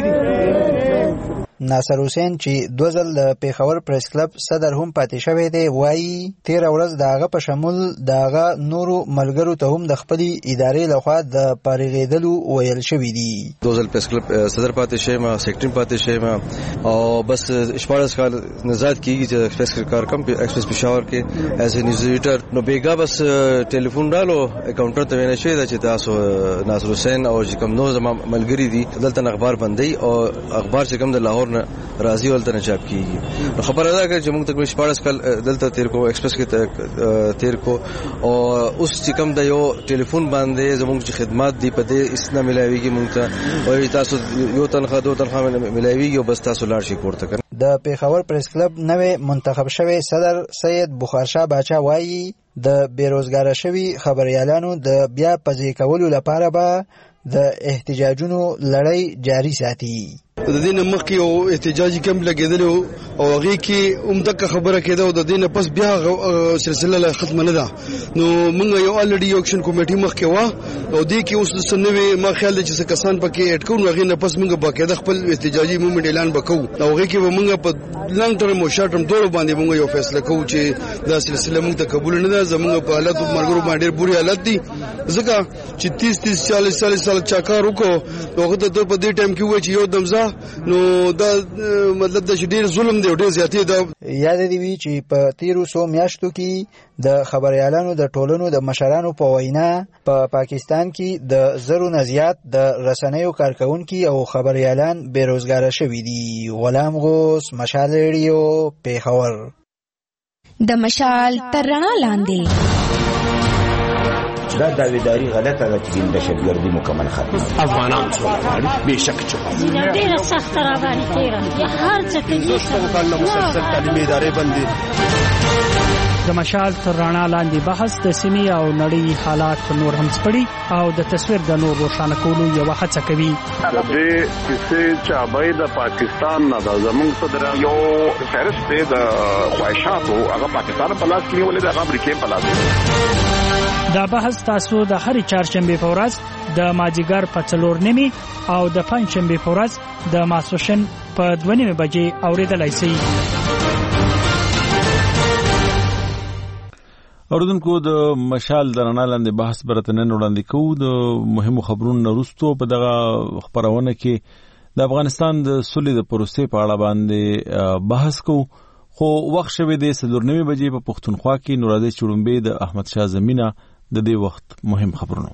دي. ناصر حسین چې 2 ځل د پیښور پریس کلب صدر هم پاتې شوی دی وایي 13 ورځ داغه په شمول داغه نورو ملګرو ته هم د خپل ادارې لخوا د پارېغېدلو ویل شوی دی. 2 ځل پریس کلب صدر پاتې شوم، سیکرټری پاتې شوم او بس 14 کال نزاد کیږي چې ایکسپریس کار کم ایکسپریس پېښور کې ایز ا نیوز ایډیټر. نو بیګا بس ټلیفون رالو اکاونټر ته وینې شوی چې تاسو ناصر حسین او چې کوم نو زما ملګری دي دلته اخبار بندي او اخبار چې کوم د لاهور راضی ولته نه چاپ کیږي. خبره ده چې موږ تقریبا 14 کال دلته تیر کو ایکسپریس کې تیر کو او اوس چې کوم د یو ټلیفون باندې زموږ خدمات دی په دې اسنه ملاويږي موږ ته او تاسو یو تنخواه 2 تنخواه ملاويږي او بس تاسو لاړ شي کوړه کړئ. د پیښور پریس کلب نوې منتخب شوی صدر سید بخارشاه باچا وایي د بیروزګار شوی خبريالانو د بیا پځې کولو لپاره به د احتجاجونو لړۍ جاری ساتي. د دین مخکې او احتجاجي کم لګیدل او هغه کې عمدک خبره کېده او د دین پس بیا سلسله لا ختم نه ده. نو موږ یو الډي اکشن کمیټي مخکې وا او دې کې اوس د سنوي ما خیال چې څه کسان پکې اټ کوو هغه نه پس موږ باقاعده خپل احتجاجي موومېنټ اعلان وکړو او هغه کې موږ په لانګ ټرم او شارټ ټرم دوه باندې موږ یو فیصله کوو چې دا سلسله موږ ته قبول نه ده. زموږ په حالت مرګرو باندې بری حالت دي ځکه چې 30 40 چا کار وکړو هغه ته په دې ټایم کې و چې یو دمزه نو دا مطلب د ډیر ظلم دی او ډیر زیاتې ده. یاد دی وی چې په 1300 میاشتو کې د خبريالانو د ټولنو د مشرانو په وینا په پاکستان کې د زرو نه زیات د رسنیو کارکونکو او خبريالان بیروزګار شوي دي. غلام غوث، مشال ریډیو، پیښور. د مشال تر رڼا لاندې دا داویداری غلطه ده چې د شتګردي مکمل ختم افغانان څو بشک چې ډیره سخت را باندې تیره هر څه کې د مسلسل تعلیمي ادارې بندي. د مشال تر رڼا لاندې بحث د سیمې او نړۍ حالات نور هم سپړي او د تصویر د نور روښانه کولو یو هڅه کوي. د دې کیسې چابای د پاکستان نه د زموږ صدر یو فهرست دی د خواهشاتو هغه پاکستان په لاس کې ولې د امریکای په لاس. دا بحث تاسو د هر چهارشنبه په ورځ د مازیګر په 4:30 او د پنځشنبه په ورځ د ماسوشن په 2:30 بجې اوریدلای شئ. اوردونکو د مشال د رڼا لاندې بحث برتنن وړاندې کوو. د مهمو خبرونو وروسته په دغه خبرونه کې د افغانستان د سولې د پروسې په اړه باندې بحث کوو. خو وخت شوه د 4:30 بجې په پښتونخوا کې نورازي چړمبې د احمد شاه زمینه د دې وخت مهم خبرونه.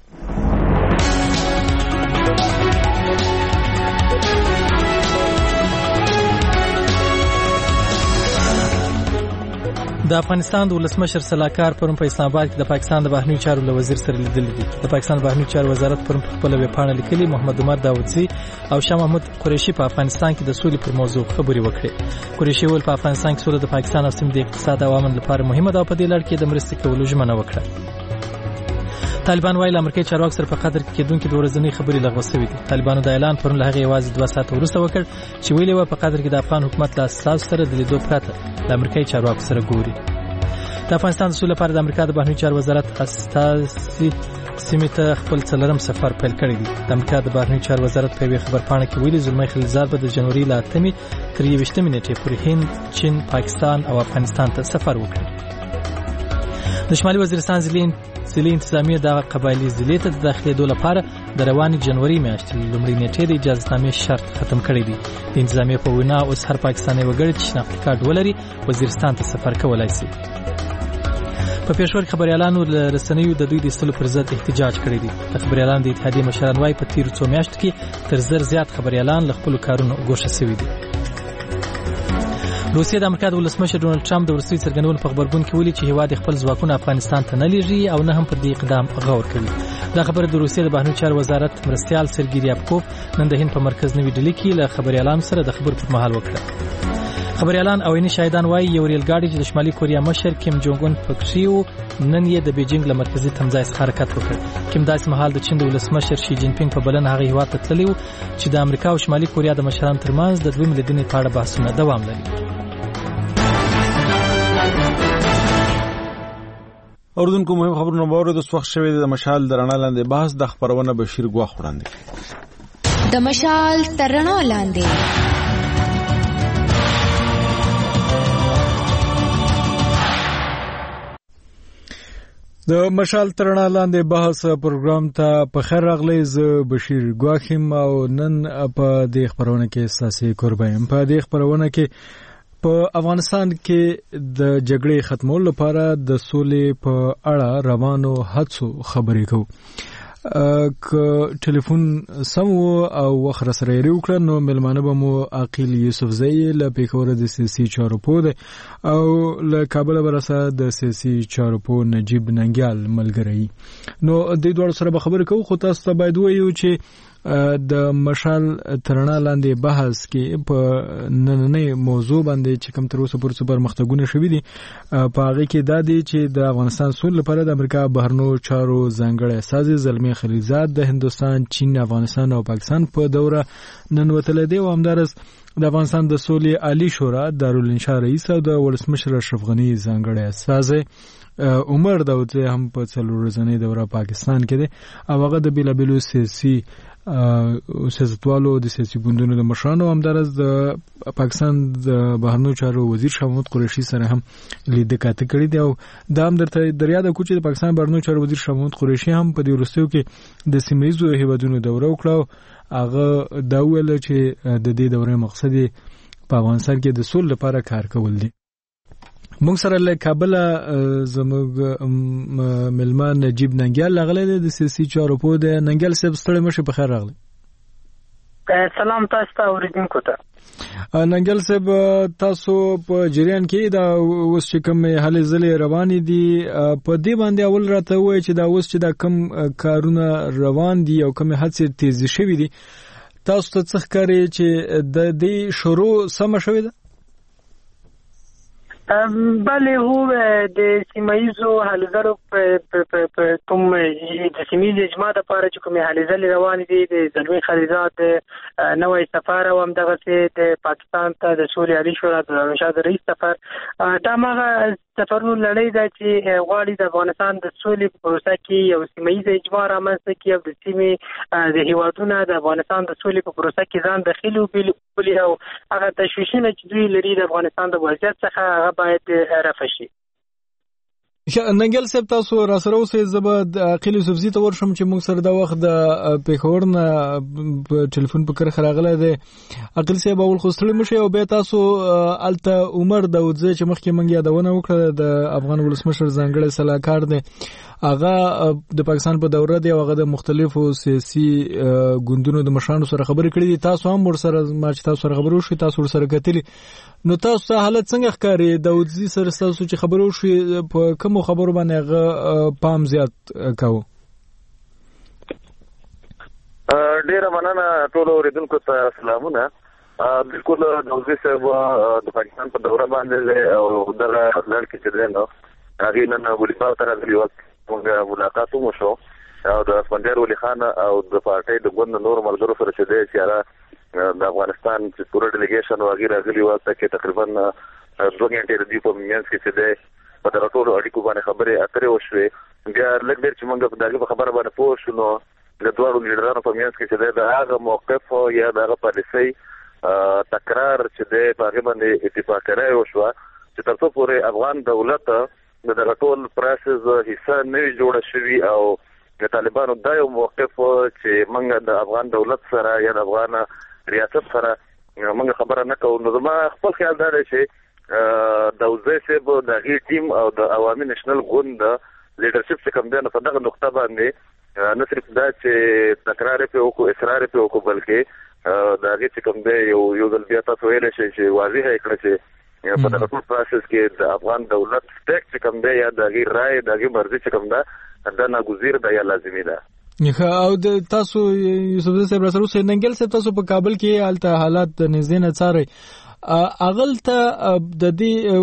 د افغانستان د ولسمشر صلاحکار پرون په اسلام آباد کې د پاکستان د بهرنیو چارو له وزیر سره لیدل دي. د پاکستان بهرنیو چارو وزارت پرون په خپل ویب پاڼه لیکلي محمد عمر داودزی او شاه محمود قریشي په افغانستان کې د سولې پر موضوع خبرې وکړې. قریشي ول په افغانستان کې سوله د پاکستان او سیمې د اقتصاد او امن لپاره مهمه ده او په دې لړ کې د مرستې کولو ژمنه وکړه. طالبان وايي امریکای چارواکو سره په قطر کې کېدونکې د ورځنۍ خبرې لغوه شوې دي. طالبانو د اعلان پرون له هغه یوازې 2 ساعته وروسته وکړ چې ویلي و په قطر کې د افغان حکومت له اساس سره د لیدو پرته د امریکای چارواکو سره ګوري. د افغانستان د سولې لپاره د امریکا د بهرنیو چارو وزارت استازي سیمې ته خپل څلورم سفر پیل کړی دی. د امریکا د بهرنیو چارو وزارت په یوه خبرپاڼه کې ویلي زلمی خلیلزاد به د جنوري له 8 تر 21 نیټې پورې هند، چین، پاکستان او افغانستان ته سفر وکړي. د شمالي وزیرستان ضلعي انتظامیه د قبایلی ضلع ته د داخلېدو لپاره د روانې جنوري میاشتې لومړۍ نیټې د اجازهنامې شرط ختم کړی دی. د انتظامیه په وینا اوس هر پاکستاني وګړی چې شناختی کارت ولري وزیرستان ته سفر کولای شي. په پېښور کې خبريالانو له رسنیو د دوی د استلو پر ضد احتجاج کړی دی. د خبريالانو د اتحادیې مشران وايي په تیرو 2 میاشتو کې تر 1000 زیات خبريالان له خپل کارونو ګوښه شوي دي. روسیه د امریکا د ولسمشر ډونالد ټرمپ د ورسوي څرګندولو په خبرګون کې ویلي چې هیواد خپل ځواکونه افغانستان ته نه لیږي او نه هم پر دې اقدام غور کوي. دا خبره د روسیې د بهرنیو چارو وزارت مرستیال سرګي ریابکوف نن د هند په مرکز نوې ډیلي کې له خبريالانو سره د خبرو پر مهال وکړه. خبريالان او عیني شاهدان وايي یو ریل ګاډي چې د شمالي کوریا مشر کیم جونګ اون پکښې وو نن یې د بیجینګ له مرکزي تمځای څخه حرکت وکړ. کیم داسې مهال د چین د ولسمشر شي جین پینګ په بلنه هغه هیواد ته تللی و چې د امریکا او شمالي کوریا د مشرانو ترمنځ د دویم لیدنې په اړه بحثونه دوام لري. اوردونکو مهم خبرونه باور د وخت شوه د مشال د رڼا لاندې بحث د خبرونه بشیر ګواخ وړاندې. د مشال تر رڼا لاندې د مشال ترنا لاندې بحث پروګرام ته په خیر راغلی. ز بشیر ګواخیم او نن په دې خبرونه کې اساسي قربایم په دې خبرونه کې په افغانستان کې د جګړې ختمولو لپاره د سولې په اړه روانو هڅو خبرې کوو. ک ټلیفون سم او وخت سره یې وکړ نو ملمانه به مو عاقل یوسف زئی له پیښور د سیاسي چارو په او له کابل برسه د سیاسي چارو په نجیب ننګیال ملګری. نو د دوه سره به خبرې کوو. خو تاسو ته باید وایو چې د مشال ترنا لاندې بحث کې په نننې موضوع باندې چې کوم تر اوسه پورې پرمختګونه شوي دي په هغه کې دا دی چې د افغانستان سول لپاره د امریکا بهرنیو چارو ځانګړی استازي زلمی خلیلزاد د هندستان، چین، افغانستان او پاکستان په دوره نن وتل دی او همدارس د افغانستان د سولې عالی شورا دارالانشا رئیس او د ولسمشر اشرف غنی ځانګړی استازي عمر داودزی هم په څلور ورځنۍ دوره پاکستان کې دی او هغه د بیلابیلو سیاسي سیاستوالو د سیاسي ګوندونو د مشرانو همدارس د پاکستان د بهرنیو چارو وزیر شاه محمود قریشي سره هم لیدنه کړې ده او دا هم درته دریا د کوچې د پاکستان بهرنیو چارو وزیر شاه محمود قریشي هم په دې وروستیو کې د سیمه‌ییزو هیوادونو دوره وکړه. هغه دا ویل چې د دې دورې مقصد په افغانستان کې د سولې لپاره کار کول دي. موږ سره له کابل زموږ ملمان نجیب ننګیال راغلی دی د سیاسي چارو په د ننګیال صاحب ستړي مشه په خیر راغلی. سلام تاسو ته اوریدونکو ته. ننګیال صاحب تاسو په جریان کې دا اوس چې کوم هلې ځلې روانې دي په دې باندې اول راته وایي چې دا اوس چې دا کم کارونه روان دي او کوم هڅې تیزې شوې دي تاسو ته څه ښکاري چې د دې شروع سم شوې ده؟ بله هو د سیمایزو حلزرو په کوم د سیمیز اجماع د پاره چې کومه حلزل روان دي د زلمی خلیزات نوې سفر او هم دغه د پاکستان ته د سولې عالی شورا د رشاد رئیس سفر دا مغه سفرونو لړۍ ده چې غواړي د افغانستان د سولې پروسه کې یو سیمیز اجماع رامنځته کړي او د سیمې د هیوادونو د افغانستان د سولې په پروسه کې ځان داخلي وبلي او هغه تشویشونه چې دوی لري د افغانستان د وضعیت څخه باید رفع شي. ننګل صاحب تاسو را سره اوسئ زبد عقیل یوسفزي ته ورشم چې موږ سره دا وخت د پیښور نه په ټلیفون په کر خراغله دی. عقیل صاحب اول خو ستړي مشه او به تاسو الته عمر داودزی چې مخکې منګ یادونه وکړه د افغان ولسمشر ځانګړی صلاحکار دی هغه د پاکستان په دوره دی او هغه د مختلفو سیاسي ګوندونو د مشرانو سره خبرې کړې دي. تاسو هم ورسره ما چې تاسو سره خبرو شو تاسو ورسره کتلی نو تاسو ته حالت څنګه ښکاري داودزی سره تاسو چې خبرو شو په کوم خبرو باندې هغه پام زیات کاوه؟ ډیره مننه ټول اوریدونکو ته سلامونه. بالکل داودزی صاحب د پاکستان په دوره باندې او دغه لړ کې چې دی نو هغه نن ولې تر دې وخت موږ ملاقات وشو او د اسمندر ولی خان او د پارټۍ د ګوند نور ملګرو سره چې دی چې د افغانستان چې پوره ډیلیګیشن وغیرہ غلي وخت کې تقریبا 2 غنټې د په مینس کې چې دی په دغه ټولو اړیکو باندې خبرې اترې وشوې. بیا لږ ډېر چې موږ په دغه خبره باندې پوه شو نو د دوه لیډرانو په مینس کې چې دی د هغه موقف یا د هغه پالیسۍ تکرار چې دی په هغه باندې اتفاق راوړی وشو چې تر څو پورې افغان دولت دغه ټول پروسس حصہ نه جوړ شوی او د طالبانو دا یو موقف چې موږ د افغان دولت سره یا د افغان ریاست سره موږ خبره نه کوو. نو زما خپل خیال دا دی چې داودزی صاحب د هغې ټیم او د عوامي نېشنل ګوند لیډرشپ چې کوم دی نو په دغه نقطه باندې نه صرف دا چې تکرار یې پرې وکړو اصرار یې پرې وکړو بلکې د هغې چې کوم دی یو ځل بیا تاسو ویلی شئ چې واضح یې کړه چې په دغه ټول پروسس کې د افغان دولت سټیک چې کوم دی یا د هغې رایې د هغې مرضي چې کوم ده دا ناګزیر ده یا لازمي ده. او د تاسو یوسفزي صاحب را سره اوسئ. ننګل صاحب تاسو په کابل کې هلته حالات د نږدې نه څارئ اغلته د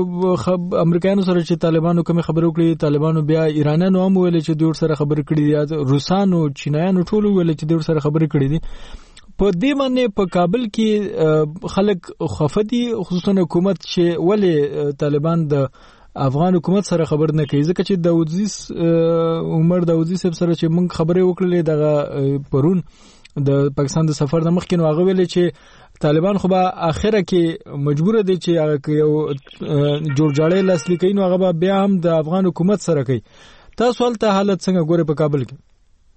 دې امریکایانو سره چې طالبانو کوم خبرې وکړي طالبانو بیا ایرانیانو هم ویل چې دوی سره خبرې کړي دي روسانو چینایانو ټول ویل چې دوی سره خبرې کړي دي. په دې باندې په کابل کې خلک خفدي خصوصا حکومت چې ولې طالبان د افغان حکومت سره خبر نه کوي ځکه چې داودزی عمر داودزی صاحب سره چې موږ خبرې وکړلې دغه پرون د پاکستان د سفر د مخکې نو هغه ویل چې طالبان خو به اخره کې مجبور دي چې هغه یو جوړجاړی لاسلیک کړي نو هغه بیا هم د افغان حکومت سره کوي. تاسو ولته حالت څنګه ګوري په کابل کې؟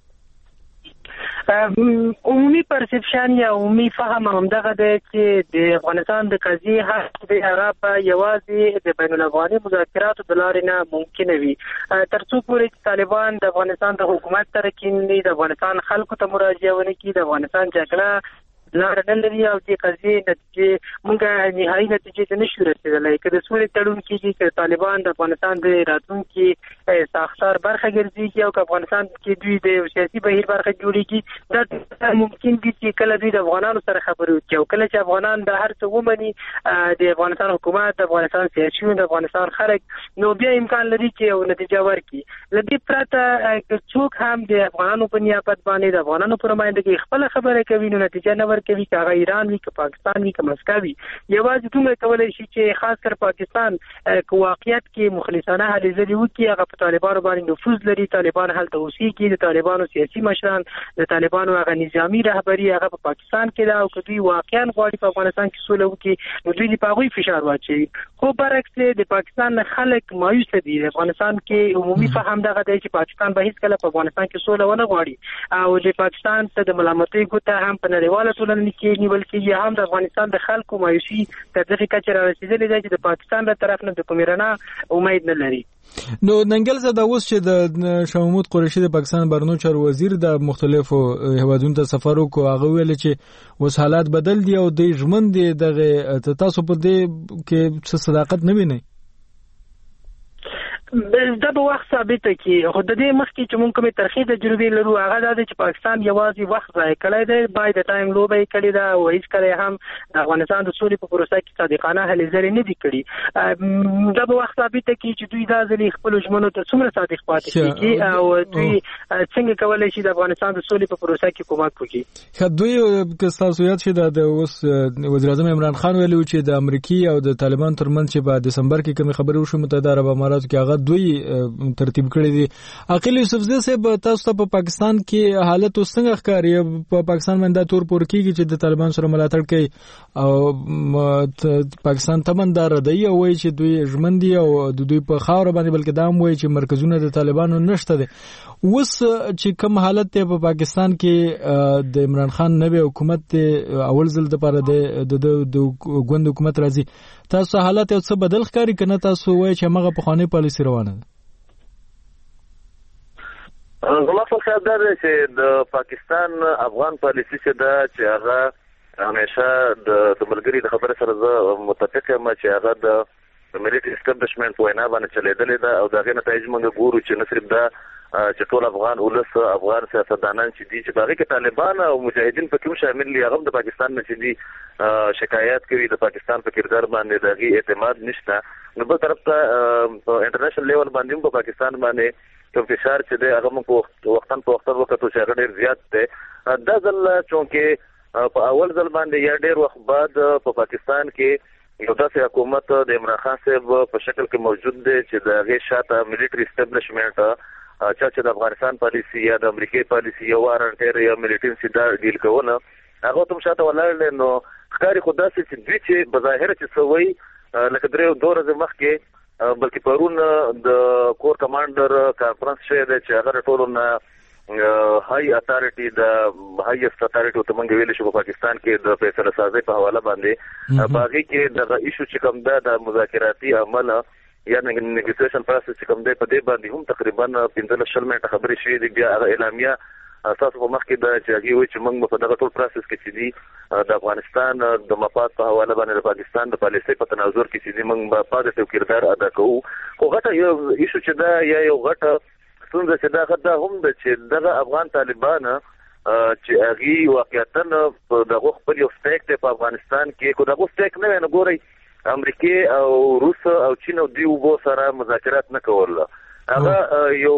عمومي پرسپشن یا عمومي فهم همدغه دی چې د افغانستان د قضیې حق د هغه په یوازې د بین الافغاني مذاکراتو د لارې نه ممکنه وي تر څو پورې چې طالبان د افغانستان د حکومت سره کیني د افغانستان خلکو ته مراجعه ونه کړي د افغانستان جګړه لار نه لري او د قضیې نتیجې موږ نهایي نتیجې ته نشو رسېدلی. که د سولې تړون کېږي که طالبان د افغانستان د راتلونکي ساختار برخه ګرځېږي او که افغانستان کې دوی د سیاسي بهیر برخه جوړېږي دا ممکن دي چې کله دوی د افغانانو سره خبرې وکړي او کله چې افغانان د هر څه ومني د افغانستان حکومت د افغانستان سیاسیون د افغانستان خلک نو بیا امکان لري چې یو نتیجه ورکړي. له دې پرته که څوک هم د افغانانو په نیابت باندې د افغانانو په نمایندګۍ خپله خبره کوي نو نتیجه نه کوي که هغه ایران وي که پاکستان وي که مسکو وي یوازې دومره کولی شي چې خاص کر پاکستان که واقعیت کې مخلصانه هلې ځلې وکړي هغه په طالبانو باندې نفوذ لري طالبان هلته اوسېږي د طالبانو سیاسي مشران د طالبانو هغه نظامي رهبري هغه په پاکستان کې ده او که دوی واقعا غواړي په افغانستان کې سوله وکړي نو دوی دې په هغوی فشار واچوي. خو برعکس د پاکستان خلک مایوسه دي. د افغانستان کې عمومي فهم دغه دی چې پاکستان به هیڅکله په افغانستان کې سوله ونه غواړي او د پاکستان ته د ملامتۍ ګوته هم په نړیواله ټولنه کې نیول کېږي هم د افغانستان د خلکو مایوسي تر دغې کچې را رسېدلې ده چې د پاکستان له طرف نه د کومې رڼا امید نه لري. نو ننګل زه دا اوس چې د شاه محمود قریشي د پاکستان بهرنیو چارو وزیر د مختلفو هیوادونو ته سفر وکړو هغه ویل چې اوس حالات بدل دي او دوی ژمن دي دغه تاسو په دې کې څه صداقت نه وینئ؟ دا به وخت ثابت کی خو د دې مخکې چې مونږ کومه ترخی د جنوبي لرو هغه د پاکستان یوازې وخت ضایع کړی دی بای د ټایم لوبې کړی دا او هیڅ کله هم د افغانستان د سولې په پروسه کې صادقانه هلې ځلې نه دي کړي دا به وخت ثابت کی چې دوی دا ځلې خپل ژمنو ته څومره صادق پاتې کیږي او دوی څنګه کولای شي د افغانستان د سولې په پروسه کې کومک وکړي دوی که تاسو یاد شي د اوس وزیر اعظم عمران خان ویلي چې د امریکای او د طالبان ترمنځ چې په دسمبر کې کوم خبرې وشو متحده عرب امارات کې هغه دوی ترتیب کړی دي. عقیل یوسفزی صاحب تاسو ته په پاکستان کې حالت څنګه ښکاري په پاکستان باندې تور پور کیږي چې د طالبان سره ملاتړ کوي او پاکستان تمندار دی او وایي چې دوی ژمن دي او د دوی په خاور باندې بلکې دا هم وایي چې مرکزونه د طالبانو نشته دي. اوس چې کوم حالت ته په پاکستان کې د عمران خان نوې حکومت اول ځل لپاره د ګوند حکومت راځي تاسو حالت یو څه بدل ښکاري کنه تاسو وایي چې هغه په خواني پالیسي روانه ده؟ زما په خیال دا دی چې د پاکستان افغان پالیسي چې ده چې هغه همیشه د ملګري د خبرې سره زه متفق یم چې هغه د ملټري اسټابلیشمنټ په وینا باندې چلېدلې ده او د هغې نتایج موږ ګورو چې نه صرف دا چې ټول افغان ولس افغان سیاستدانان چې دي چې په هغې کې طالبان او مجاهدین پکې هم شامل دي هغه هم د پاکستان نه چې دي شکایت کوي د پاکستان په کردار باندې د هغې اعتماد نشته. نو بل طرف ته په انټرنیشنل لیول باندې هم په پاکستان باندې کوم فشار چې دی هغه موږ په وختن وکړو چې هغه ډېر زیات دی. دا ځل چونکې په اول ځل باندې یا ډېر وخت بعد په پاکستان کې یو داسې حکومت د عمران خان صاحب په شکل کې موجود دی چې د هغې شاته ملټري اسټابلیشمنټ چې د افغانستان پالیسي یا د امریکای پالیسي یا وارنټیر یا ملټري دا ډیل کوونه هغه تم شاته ولاړ نو ښکاري خو داسې چې دوی چې بظاهر چې سوي لکه درې دوه ورځې مخکې بلکې پرون د کور کمانډر کانفرنس شوی دی چې هغه ټولو نه هاي اتارټي د هایست اتارټي ته مونږ ویل شو په پاکستان کې د فیصله سازي په حواله باندې باقي کې د ایشو چې کوم ده د مذاکراتي عمل یا نیګوسییشن پروسس چې کوم دی په دې باندې هم تقریبا 15 منټه خبرې شوې دي بیا هغه اعلامیه اساس په مخ کې د چې هغه وایي چې موږ په دغه ټول پروسس کې چې دي د افغانستان د مفاد په حواله باندې د پاکستان د پالیسۍ په تناظر کې چې موږ په پاده کردار ادا کوو. خو غټه یو ایشو چې دا یا یو غټه څنګه چې دا غدا هم د چې دغه افغان طالبان چې هغه واقعیتاً دغه خپل یو سټیک په افغانستان کې کو دغه سټیک نه نه ګوري امریکای او روس او چین او دیو بو سره مذاکرات نه کول هغه یو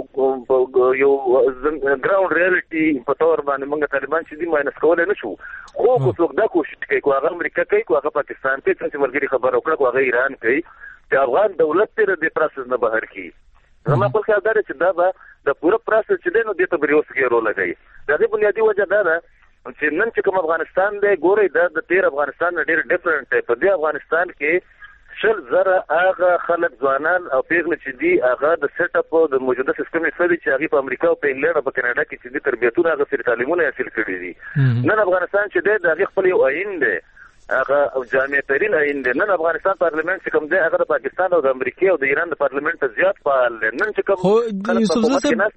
ګراوند ریالټي په تور باندې موږ طالبان چې دی ماینس کول نه شو خو څوک دا کوشش کوي کو هغه امریکا کوي کو هغه پاکستان کوي چې مرګري خبر وکړه کو هغه ایران کوي چې افغان دولت تر دې پروسس نه بهر کی زما په خیال دا چې دا به د پوره پروسس چې دی نو د تبریوس کې رول لګي دا د بنیادی وجه دا ده چې نن چې کوم افغانستان دی ګوري دا د تیر افغانستان ډېر ډیفرنٹ دی په دې افغانستان کې 100,000 هغه خلک ځوانان او پیغله چې دی هغه د سیټ اپ د موجوده سیستم یې سړي چې هغه په امریکا او په انګلند او په کاناډا کې چې د تربیتونه هغه سره تعلیمونه حاصل کړي دي نن افغانستان چې دی د خپل یو عین دی هغه جامع ترين عین دی نن افغانستان پارلیمنت چې کوم دی هغه د پاکستان او د امریکا او د ایران د پارلیمنت زیات فعال نن چې کوم یوسفزی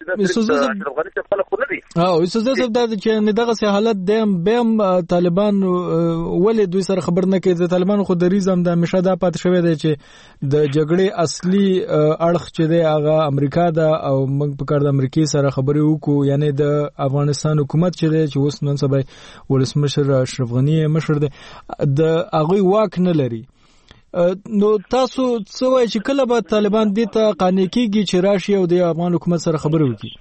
صاحب دا چې دغه حالت دیم بیم طالبان ولې دوی سره خبر نه کوي د طالبان خو د ریزم د مشه دا پات شوی دی چې د جګړې اصلي اړخ چې دی هغه امریکا دا او موږ په کار د امریکای سره خبرې وکړو یعنی د افغانستان حکومت چې دی چې اوس نن سبا ولسمشر اشرف غنی مشر دی د هغه واک نه لري نو تاسو څه وایي چې کله به طالبان دې ته قانع کیږي چې راشي او د افغان حکومت سره خبرې وکړي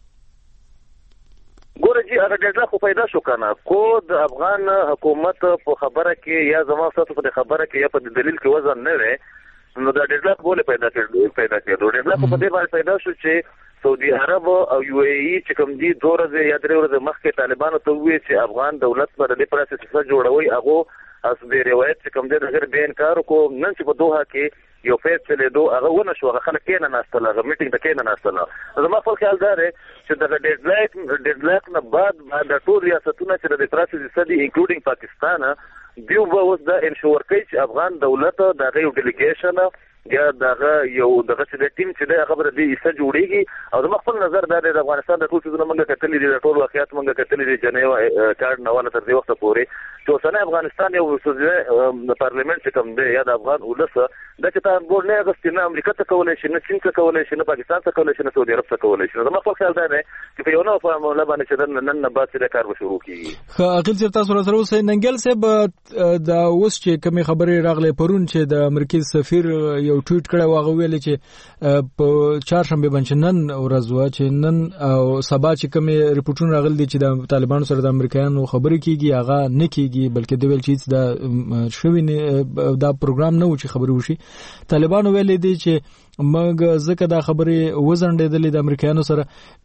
ګوره جی هغه ډېر خو پیدا شو کنه کو د افغان حکومت په خبره کې یا زما تاسو په خبره کې یا په دلیل کې وزن نه لري نو دا ډېر بوله پیدا کېدو ډېر په دې باندې پیدا شو چې سعودي عرب او یو ای ای چې کوم دي 2 ورځې یا 3 ورځې مخکې طالبانو ته وویل چې افغان دولت پر دې پروسس څخه جوړوي هغه اس دې روایت چې کوم دې د غیر بین کار کو نن چې په دوحه کې یو فیس چلے دو هغه ونه شو هغه خلک کېنه ناستله هغه میټینګ ته کېنه ناستله زما خپل خیال دا دی چې د ډیډلاک نه بعد د ټول ریاستونو چې د پروسس سدي انکلودینګ پاکستان دیو به اوس دا انشور کوي چې افغان دولت د غیر ډیلیګیشن یا دغه یو دغه چې د ټیم چې د خبره دی ایسه جوړیږي او د خپل نظر د افغانستان د ټول څه موږ کتلې دي د ټول واقعیت موږ کتلې دي جنیوا کارډ نه ونه تر دې وخت پورې چې اوسنۍ افغانستان یو د پارلیمنت چې کوم دی یا د افغان ولس د چې تاسو ګور نه غوښتي نه امریکا ته کولای شي نه چین ته کولای شي نه پاکستان ته کولای شي نه سعودي عرب ته کولای شي نو خپل خیال دی چې په یو نو په مولا باندې چې نن نه بعد چې کار وشروع کیږي خو اخر چې تاسو سره اوسئ ننګل صاحب دا اوس چې کومه خبرې راغله پرون چې د امریکای سفیر یو ټویټ کړی واغ ویل چې په چهارشنبه باندې نن ورځ وا چې نن او سبا چې کوم ریپورتونه راغلي دي چې د طالبانو سره د امریکایانو خبرې کیږي هغه نه کیږي بلکې د ویل چې دا شوی دا پروګرام نه و چې خبرې وشي طالبانو ویل دي چې موږ ځکه دا خبرې وزنډېدلې د امریکایانو سره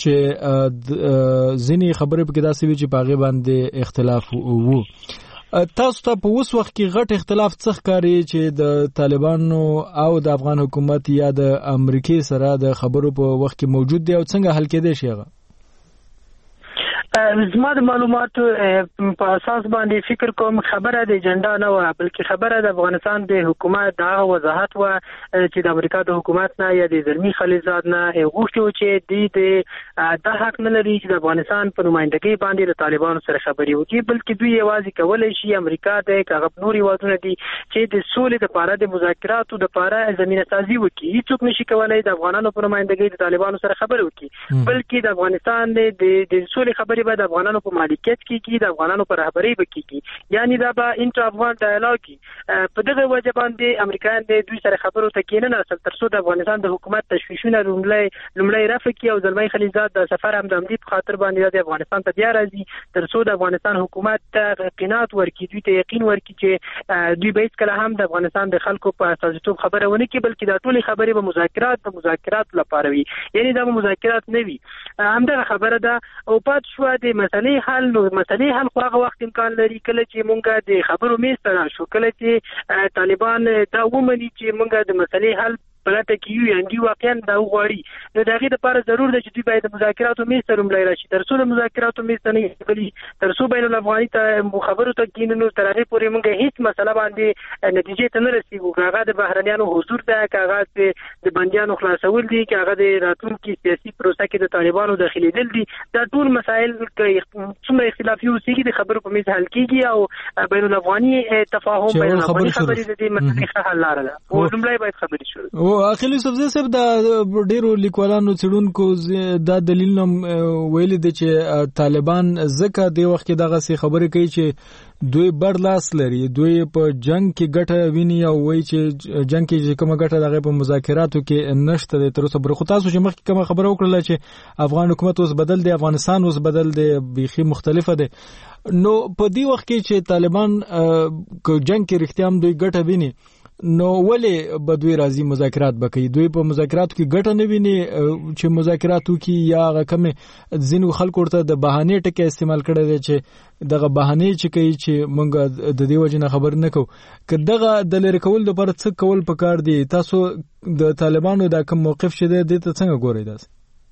چې ځینې خبرې پکې داسې وي چې پاغه باندې اختلاف وو تاسو ته په اوس وخت کې غټ اختلاف څخه کاری چې د طالبانو او د افغان حکومت یا د امریکای سره د خبرو په وخت کې موجود دی او څنګه حل کېدای شي هغه زما د معلوماتو په اساس باندې فکر کوم خبره د ایجنډا نه و بلکې خبره د افغانستان د حکومت د وضاحت و چې د امریکا د حکومت نه یا د زلمی خلیزاد نه غوښتي چې د حق نه لري چې د افغانستان په نمائندګۍ باندې د طالبانو سره خبرې وکړي بلکې دوی یوازې کولای شي امریکا د هغه نوري وادونه دي چې د سولې لپاره د مذاکراتو لپاره زمينه سازي وکړي هیڅوک نشي کولای د افغانانو په نمائندګۍ د طالبانو سره خبرې وکړي بلکې د افغانستان د سولې خبرې به د افغانانو په مالکیت کې د افغانانو په رهبری کې یعنی دا به انټر افغان ډایالوګ په دغه وجه باندې امریکایان د دوی سره خبرو ته کېنه نه اصل ترڅو د افغانستان د حکومت تشویشونه لومړی رافع کی او زلمی خلیزاد د سفر هم د امنیت په خاطر باندې د افغانستان ته بیا راځي ترڅو د افغانستان حکومت ته قناعت ورکړي دوی ته یقین ورکړي چې دوی به کله هم د افغانستان د خلکو په استازیتوب خبره ونه کوي بلکې د ټولي خبرې به مذاکرات لپاره وي یعنی دا مذاکرات نه وي همدغه خبره ده او پات شو د مسلې حل خو هغه وخت امکان لري کله چې مونږه د خبرو میز ته شو کله چې طالبان دا ومني چې مونږه د مسلې حل پلاته کیو یانګي واقعا دا غواړي نو دا غي د لپاره ضرور ده چې دوی باید مذاکراتو میز ته رملای راشي ترڅو د مذاکراتو میز ته نه غلي ترڅو بین الافغاني ته خبرو ته کیننو تر هغه پورې مونږه هیڅ مسله باندې نتیجې ته نه رسیدو هغه د بهرنیانو حضور ده هغه د بنديانو خلاصول دي هغه د راتلونکي سیاسي پروسه کې د طالبانو داخلي دل دي دا ټول مسائل څومره اختلافي اوسېږي د خبرو په میز حل کیږي او بین الافغاني تفاهم بین الافغاني خبرې د دې مسلې حل لاره ده او لومړی باید خبرې شروع اخیل یوسف زی صاحب د ډیرو لیکوالانو څېړونکو دا دلیل نوم ویل دي چې طالبان ځکه د وخت کې دغه څه خبرې کوي چې دوی برلاس لري دوی په جنگ کې ګټه ویني او وایي چې جنگ کې کومه ګټه دغه په مذاکراتو کې نشته تر اوسه بر خو تاسو چې مخکې کومه خبره وکړه چې افغان حکومت اوس بدل دی افغانستان اوس بدل دی بيخي مختلفه ده نو په دې وخت کې چې طالبان کو جنگ کې رښتیا هم دوی ګټه ویني نو ولې بدوی راځي مذاکرات وکړي دوی په مذاکراتو کې ګټه نه ویني چې مذاکراتو کې یا کومه ځینو خلکو ورته د بهانه ټکي استعمال کړي دي چې دغه بهانه چې کوي چې مونږ د دې وجه نه خبر نه کوو که دغه د لری کول د پر څه کول پکار دي تاسو د طالبانو د کوم موقف شه دي ته څنګه ګورئ داس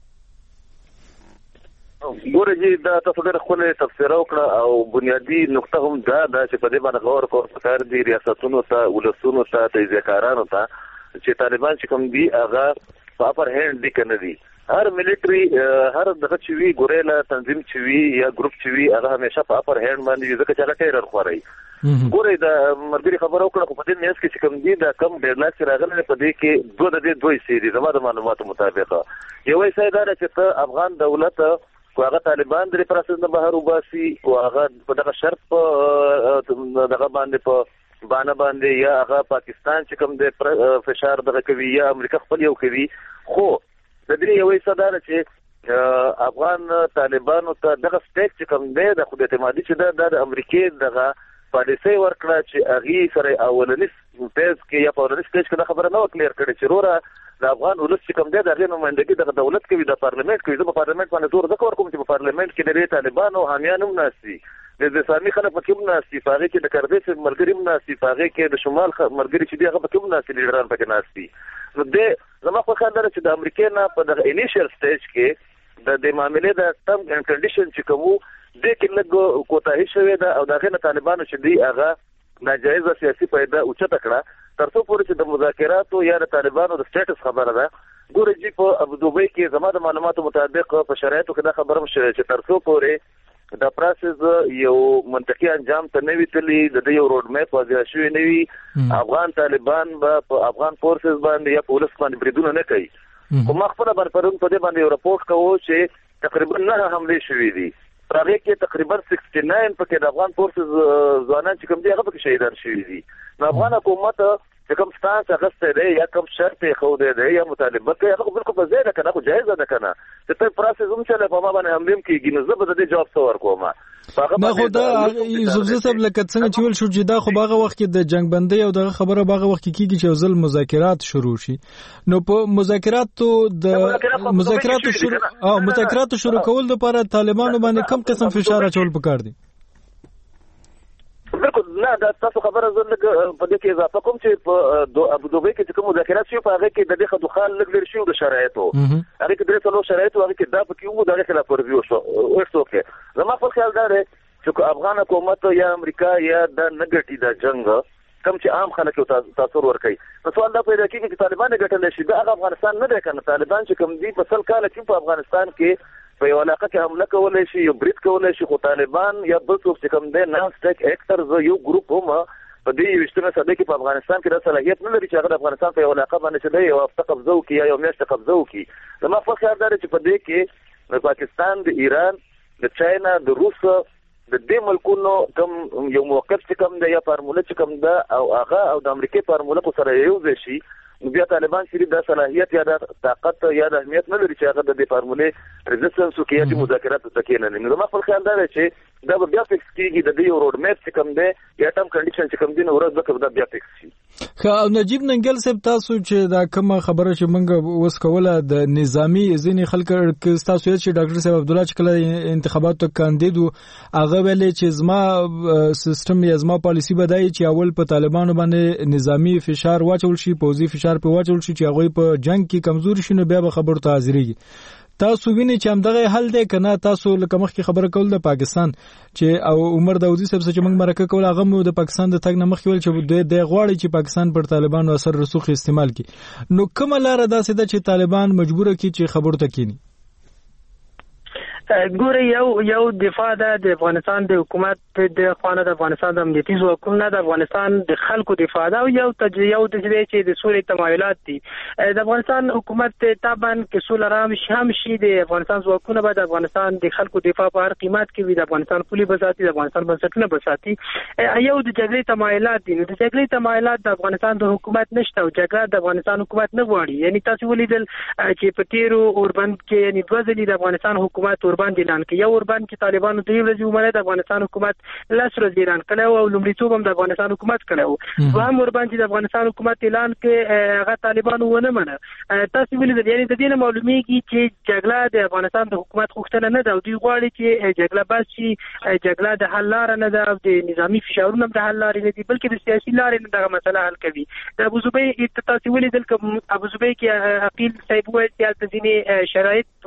ګورجی دا تاسو ډېر خپل تفسیر وکړه او بنیادی نقطه هم دا چې په دې باندې غور کول پکار دي ریاستونو ته ولسونو ته تجزیه‌کارانو ته چې طالبان چې کوم دي هغه په اپر هند دي کنه دي هر ملټری هر دغه چې وی ګوریلا تنظیم چې وی یا ګروپ چې وی هغه همیشه په اپر هند باندې ځکه چې ټیرر خوري ګورې دا مرګري خبره وکړه خو په دې میاس کې چې کوم دي دا کم ډېر لاس راغله په دې کې دوه سي دي زموږ د معلوماتو مطابق یو یې دا چې افغان دولت هغه طالبان د پروسس نه بهر وباسي او هغه په دغه شرط دغه باندې په باندې یا هغه پاکستان چې کوم د فشار دغه کوي یا امریکا خپل یو کوي خو د دې یو څه دا چې افغان طالبانو ته دغه سټیک چې کوم دی د خود اعتمادي چې د امریکای دغه پالیسي ورکړه چې اغي سره اولنی فیز کې یا اولنی سټیج کې خبره نه کلیر کړي چې وروره د افغان ولس چې کوم دی د غیر نمائندګي د دولت کې د پارلیمنت کې د پارلیمنت باندې زور ذکر کوم چې په پارلیمنت کې د طالبانو حامیان هم ناسي د اسلامي خلک پکې هم ناسي هغه کې د کردیس مرګري هم ناسي هغه کې د شمال مرګري چې دی هغه پکې هم ناسي لیډران پکې ناسي نو د زما په خیال چې د امریکا نه په د انیشل سټیج کې د معاملې د ټرم اند کنډیشن چې کومو د کې لګ کوتاهي شوې ده او دغه طالبانو چې دی هغه ناجایز سیاسي پیدا اوچته کړه ترڅو پورې چې د مذاکراتو یا د طالبانو د سټیټس خبره ده ګوره جی په ابوظبي کې زما د معلوماتو مطابق په شرایطو کې دا خبره مشه چې ترڅو پورې دا پروسس یو منطقي انجام ته نوي تللی د یو روډ میپ واضح شوی نوي افغان طالبان په افغان فورسز باندې یا پولیس باندې بریدونه نه کوي خو ما خپل باندې په دې باندې راپورټ کوو چې تقریبا 9 حمله شوې دي هغه کې تقریبا 69 پکې د افغان فورسز ځوانان چې کوم دي هغه پکې شهیدان شوي دي نو افغان حکومت چې کوم ستانس اغسته دی یا کوم شرط خو دی یا مطالبه کوي هغه بالکل په ځای ده کنه خو جایز ده کنه چې په پروسس هم چې په ما باندې حمله کیږي نو زه به د جواب څور کوم نه خو دا یوسف صاحب لکه څنګه چې ول شو چې دا خو باغه وخت کې د جنگ بندي او دغه خبره باغه وخت کې کیږي چې ځل مذاکرات شروع شي نو په مذاکراتو شروع کول لپاره طالبانو باندې کم قسم فشار اچول پکار دي بالکل نه دا تاسو خبره زه لږ په دې کې اضافه کوم چې په ابوظبي کې کوم مذاکرات شي په هغه کې د دې خدوخال لږ لري شو د شرایطو هغه کې درې څلور شرایطو هغه کې دا پکې وو دا خلاف ورزيو شو ورته زما په خیال دا دی چې افغان حکومت یا امریکا یا د نګټي د جنگ کم چې عام خلک تاثیر ور کوي نو سوال دا پیدا کیږي چې طالبان ګټل شي دا افغانستان نه دی کنه طالبان چې کوم دي په سل کال کې په افغانستان کې په یو علاقه کې حمله کولای شي یو برید کولای شي خو طالبان یا بل څوک چې کوم دی نان سټیک اکټرز یو ګروپ هم په دې 20مه صدې کې په افغانستان کې د صلاحیت نه لري چې هغه د افغانستان په یو علاقه باندې چې دی یو هفته قبضه وکړي یا یو میاشت قبضه وکړي زما په خیال دا چې په دې کې د پاکستان د ایران د چاینا د روس د دې ملکونو کوم یو موقف چې کوم دی یا فارموله چې کوم ده او هغه او د امریکای فارموله کو سره یو ځای شي بیا طالبان چې د صلاحیت یا د طاقت یا د اهمیت نه لري چې هغه د فارمولې ریزستنس او کیاتي مذاکرات تکې نه لري نو ما په خیال دا چې دا بیا فکس کیږي د دې روډ میپ چې کوم دی یا ټرم کنډیشن چې کوم دی نو ورځ به دا بیا فکس شي خو نجیب ننګل صاحب تاسو چې دا کوم خبره چې موږ وس کوله د نظامی ځینې خلک تاسو یې چې ډاکټر صاحب عبد الله چې کله انتخاباتو کاندید هغه ویلې چې زما سیستم یا زما پالیسی بدای چې اول په طالبانو باندې نظامی فشار واچول شي پوزي فشار په واچول شي چې هغه په جنگ کې کمزوري شي نو بیا به خبر ته حاضرېږي تاسو وینئ چې همدغه حل دی کنه تاسو لکه مخکې خبره کول د پاکستان چې او عمر داودي صاحب چې موږ مرکه کول هغه مو د پاکستان د تګ نه مخکې ول چې د غواړي چې پاکستان پر طالبانو اثر رسوخ استعمال کړي نو کومه لار ده چې طالبان مجبور کړي چې خبر ته کینی ګوره یو دفاع ده د افغانستان د حکومت د خوانه د افغانستان د امنیتي ځواکونو د افغانستان د خلکو دفاع ده او یو د چې د سولې تمایلات دي د افغانستان حکومت طبعا کې سول آرام هم شي د افغانستان ځواکونو به د افغانستان د خلکو دفاع په هر قیمت کې وي د افغانستان پولي بساتي د افغانستان بنسټونه بساتي یو د جګړې تمایلات دي نو د جګړې تمایلات د افغانستان د حکومت نشته او جګړه د افغانستان حکومت نه غواړي یعنی تاسو ولیدل چې په تیرو اوربند کې یعنی دوه ځلې د افغانستان حکومت اوربند اعلان کړ یو اوربند کې طالبانو د ورځې عمره د افغانستان حکومت لاس ورځ اعلان کړو او لومړیتوب هم د افغانستان حکومت کړو دوهم اوربند چې د افغانستان حکومت اعلان کړ هغه طالبانو ونه منه تاسو ولیدل یعنی د دې معلومیږي چې جګړه د افغانستان د حکومت غوښتنه نه ده او دوی غواړي چې جګړه بس شي جګړه د حل لار نه ده او د نظامی فشارونو د حل لار نه دي بلکې د سیاسي لار نه دغه مسله حل کوي د ابوظبي تاسو ولیدل کوم ابوظبي کې اپیل صاحب وایي چې د ځینې شرایط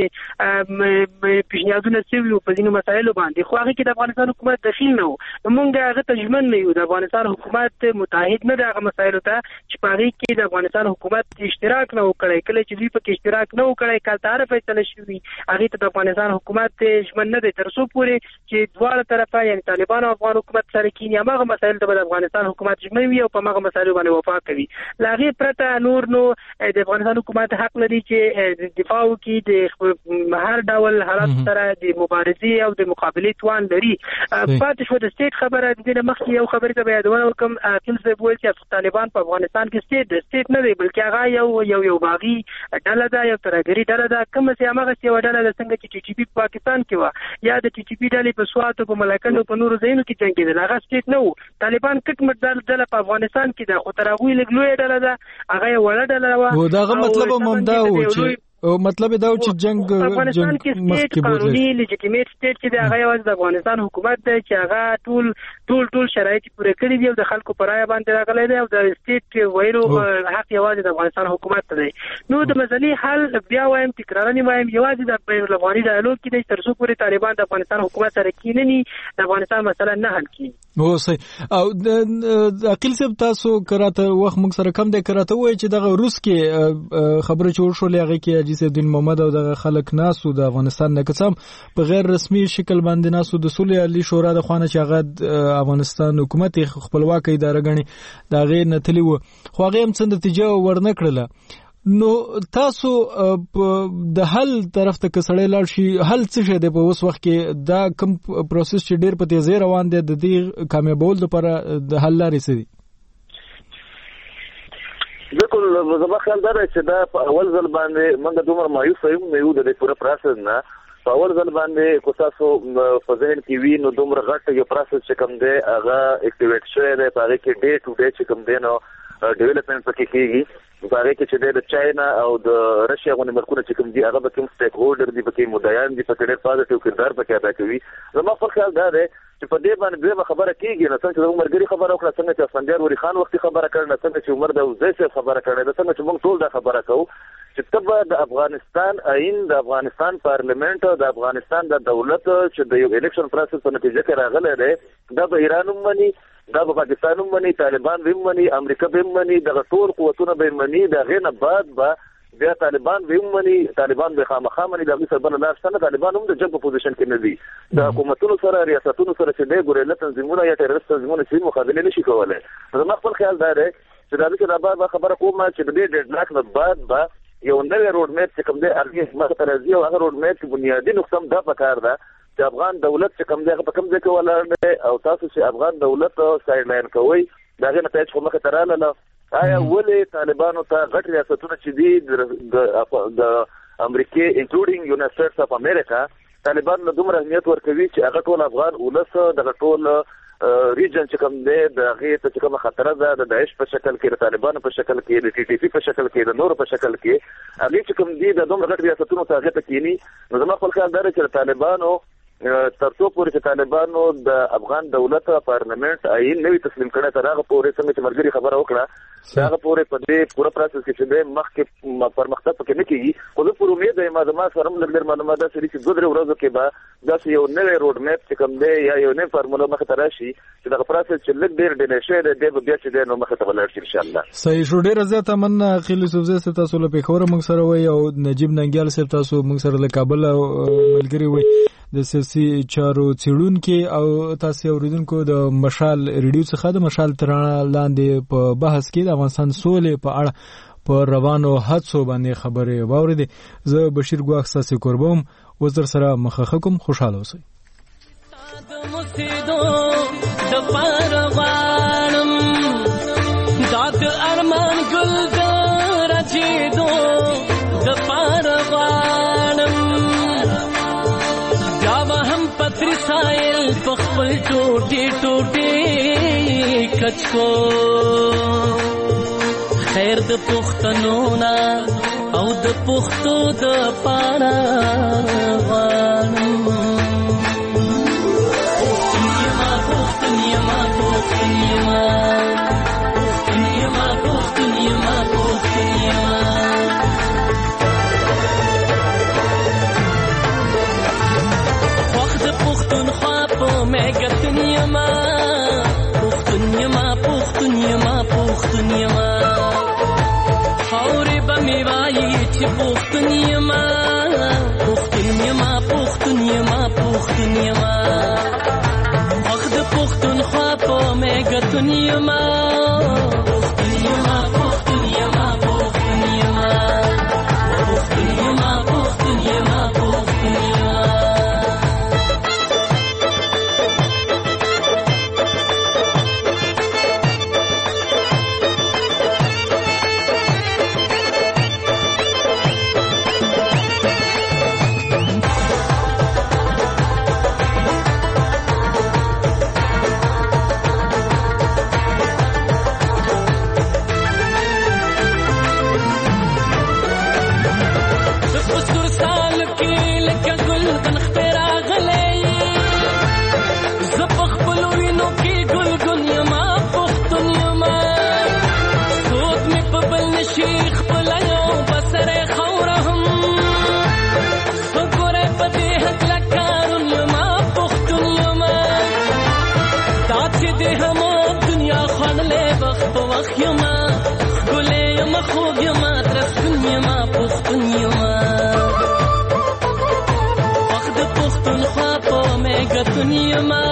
ولځینې پیشنهادونه سوي په ځینو مسایلو باندې خو هغه کې د افغانستان حکومت دخیل نه و موږ هغه تجمن نه یو د افغانستان حکومت متحد نه د هغه مسایلو ته چې په هغه کې د افغانستان حکومت اشتراک نه وکړي کله چې دوی په اشتراک نه وکړي کله تعرف فیصله شوی هغه ته د افغانستان حکومت ژمن نه دی تر څو پورې چې دواړه طرفه یعنی طالبان او افغان حکومت سره کینی هغه مسایل ته د افغانستان حکومت ژمن وي او په هغه مسایلو باندې وفا کوي لاغي پرته نور نو د افغانستان حکومت حق لري چې دفاع وکړي د هر ډول حالات سره د مبارزې او د مقابلې توان لري پاتې شو د سټیټ خبره د مخکې یو خبره ته یادونه کوم فلسفه وایي چې طالبان په افغانستان کې سټیټ نه دی بلکې هغه یو باغی ډله ده یو ترګری ډله ده کوم چې هغه یو ډله ده څنګه چې ټي ټي پی پاکستان کې و یا د ټي ټي پی ډلې په سوات او په ملکن او په نورو ځایونو کې جنگیدل هغه سټیټ نه و طالبان کټ مټ ډله په افغانستان کې ده خو ترغوی لګلوې ډله ده هغه وړه ډله و دا مطلب هم دا و چې او مطلب دا چې جنگ افغانستان کې سټیټ قانوني لیجیټیمیټ سټیټ چې دا هغه د افغانستان حکومت دی چې هغه ټول شرایط پوره کړی دي او د خلکو پر رای باندې راغلی دی او د سټیټ وایرو حق یوازې د افغانستان حکومت دی نو د مسلې حل بیا وایم تکرارنی وایم یوازې د بین الافغاني ډایالوګ کې د تر څو پورې طالبان د افغانستان حکومت سره کینني د افغانستان مسله نه حل کیږي او صحیح او د عقیل صاحب تاسو کراته وخت موږ سره کم دی کراته وای چې دغه روس کې خبره جوړ شو لغه کې حاجی سید الدین محمد او دغه خلک ناسو د افغانستان نه کڅم په غیر رسمي شکل باندې ناسو د صلح علی شورا د خوانه چې هغه افغانستان حکومت خپلواک اداره غني دا غیر نتلی و خو هغه هم څه نتیجه ورنکړله نو تاسو د حل طرف ته کسړې لاړ شي حل څه شه د په اوس وخت کې دا کوم پروسس چې ډېر په تیزی روان دی د دې کامیابول لپاره د حل لارې څه دي بالکل زما خیال دا چې دا په اول ځل باندې موږ دومره مایوس یو د دې پوره پروسس نه په اول ځل باندې کو تاسو په ذهن کې وی نو دومره غټ یو پروسس چې کوم دی هغه اکټیویټ شوی دی په هغه کې ډے ټو ډے چې کوم دی نو ډیولپمنٹ پکې کېږي په هغه کې چې د چاینا او د رشیا غونډه ملکونه چې کوم دي هغه به کوم سټیک هولډر دي پکې مدعیان دي پکې ډېر پازیټیو کردار پکې ادا کوي زما په خیال دا دی چې په دې باندې به خبره کېږي نه څنګه چې عمر ګری خبره وکړه څنګه چې اسفندیار وری خان وختي خبره کړنه څنګه چې عمر د وزیر خبره کړنه څنګه چې موږ ټول دا خبره کوو چې تبه د افغانستان آئین د افغانستان پارلیمنت د افغانستان د دولت چې د یو الیکشن پروسس په نتیجه کې راغلی دی دا به ایران هم مني دا به پاکستان هم مني طالبان هم مني امریکا هم مني دغه ټول قوتونه به مني د غینه بعد به بیا طالبان هم مني طالبان به خامخا مني د غیث بل لار څنګه طالبان هم د جنگ په پوزیشن کې نه دي د حکومتونو سره ریاستونو سره چې د ګوریلا تنظیمونو یا ټیرریست تنظیمونو چې مقابله نشي کولای زما خپل خیال دا دی چې دا چې دا بعد خبره کوم چې د دې ډیډلاک نه بعد به یو نوې روډ میپ چې کوم دی هغه مختلفي او هغه روډ میپ بنیادی نقصان دا پکار ده چې افغان دولت چې کوم دی په کوم ځای کې ولاړ دی او تاسو چې افغان دولت سایډ لاین کوي دا غي نتایج خو مخه تراله نه آیا ولې طالبانو ته غټ ریاستونه چې دي د امریکای انکلودینګ یونایټډ سټیټس اف امریکا طالبان له دومره اهمیت ورکوي چې هغه ټول افغان ولس د ټول ریجن چې کوم دی د هغه ته چې کوم خطر ده د داعش په شکل کې د طالبانو په شکل کې د ټي ټي پی په شکل کې د نور په شکل کې هغه چې کوم دی د دومره غټ ریاستونو ته هغه ته کینی نو زما خپل خیال دا چې طالبانو ترڅو پورې چې طالبانو د افغان دولت پارلیمنت آئین نوی تسلیم کړي تر هغه پورې څنګه چې مرګري خبره وکړه هغه پورې په دې پوره پروسس کې چې د مخکې پرمختګ پکې نه کیږي خو زه پر امید یم ما سره لږ معلومات ده چې دوه درې ورځې کې به دا یو نوې روډ میپ چې کوم دی یا یو نوې فارموله مخ ته راشي چې دا پروسس چې لږ ډېر ډیلی شوی دی د بیا چې دی نو مخ ته ولاړ شي ان شاء الله صحیح شو ډېر زیات مننه عقیل یوسفزی صاحب تاسو له پیښور موږ سره وای او نجیب ننګیال صاحب تاسو موږ سره له کابل ملګری وای د سیاسي چارو څېړونکو او تاسو اوریدونکو د مشال ریډیو څخه د مشال ترانه لاندې په بحث کې د افغانستان سولې په اړه په روانو حادثو باندې خبرې واوریدې زه بشیر ګواخ ساسي قربوم وزر سره مخه کوم خوشاله اوسئ د پروانم داد ارمان ګل درچېدو د پروانم پتری سائل پخپل ټوټي ټوټي کچکو خیر د پښتنو نا او د پښتو د پانا غانم غیرتون یما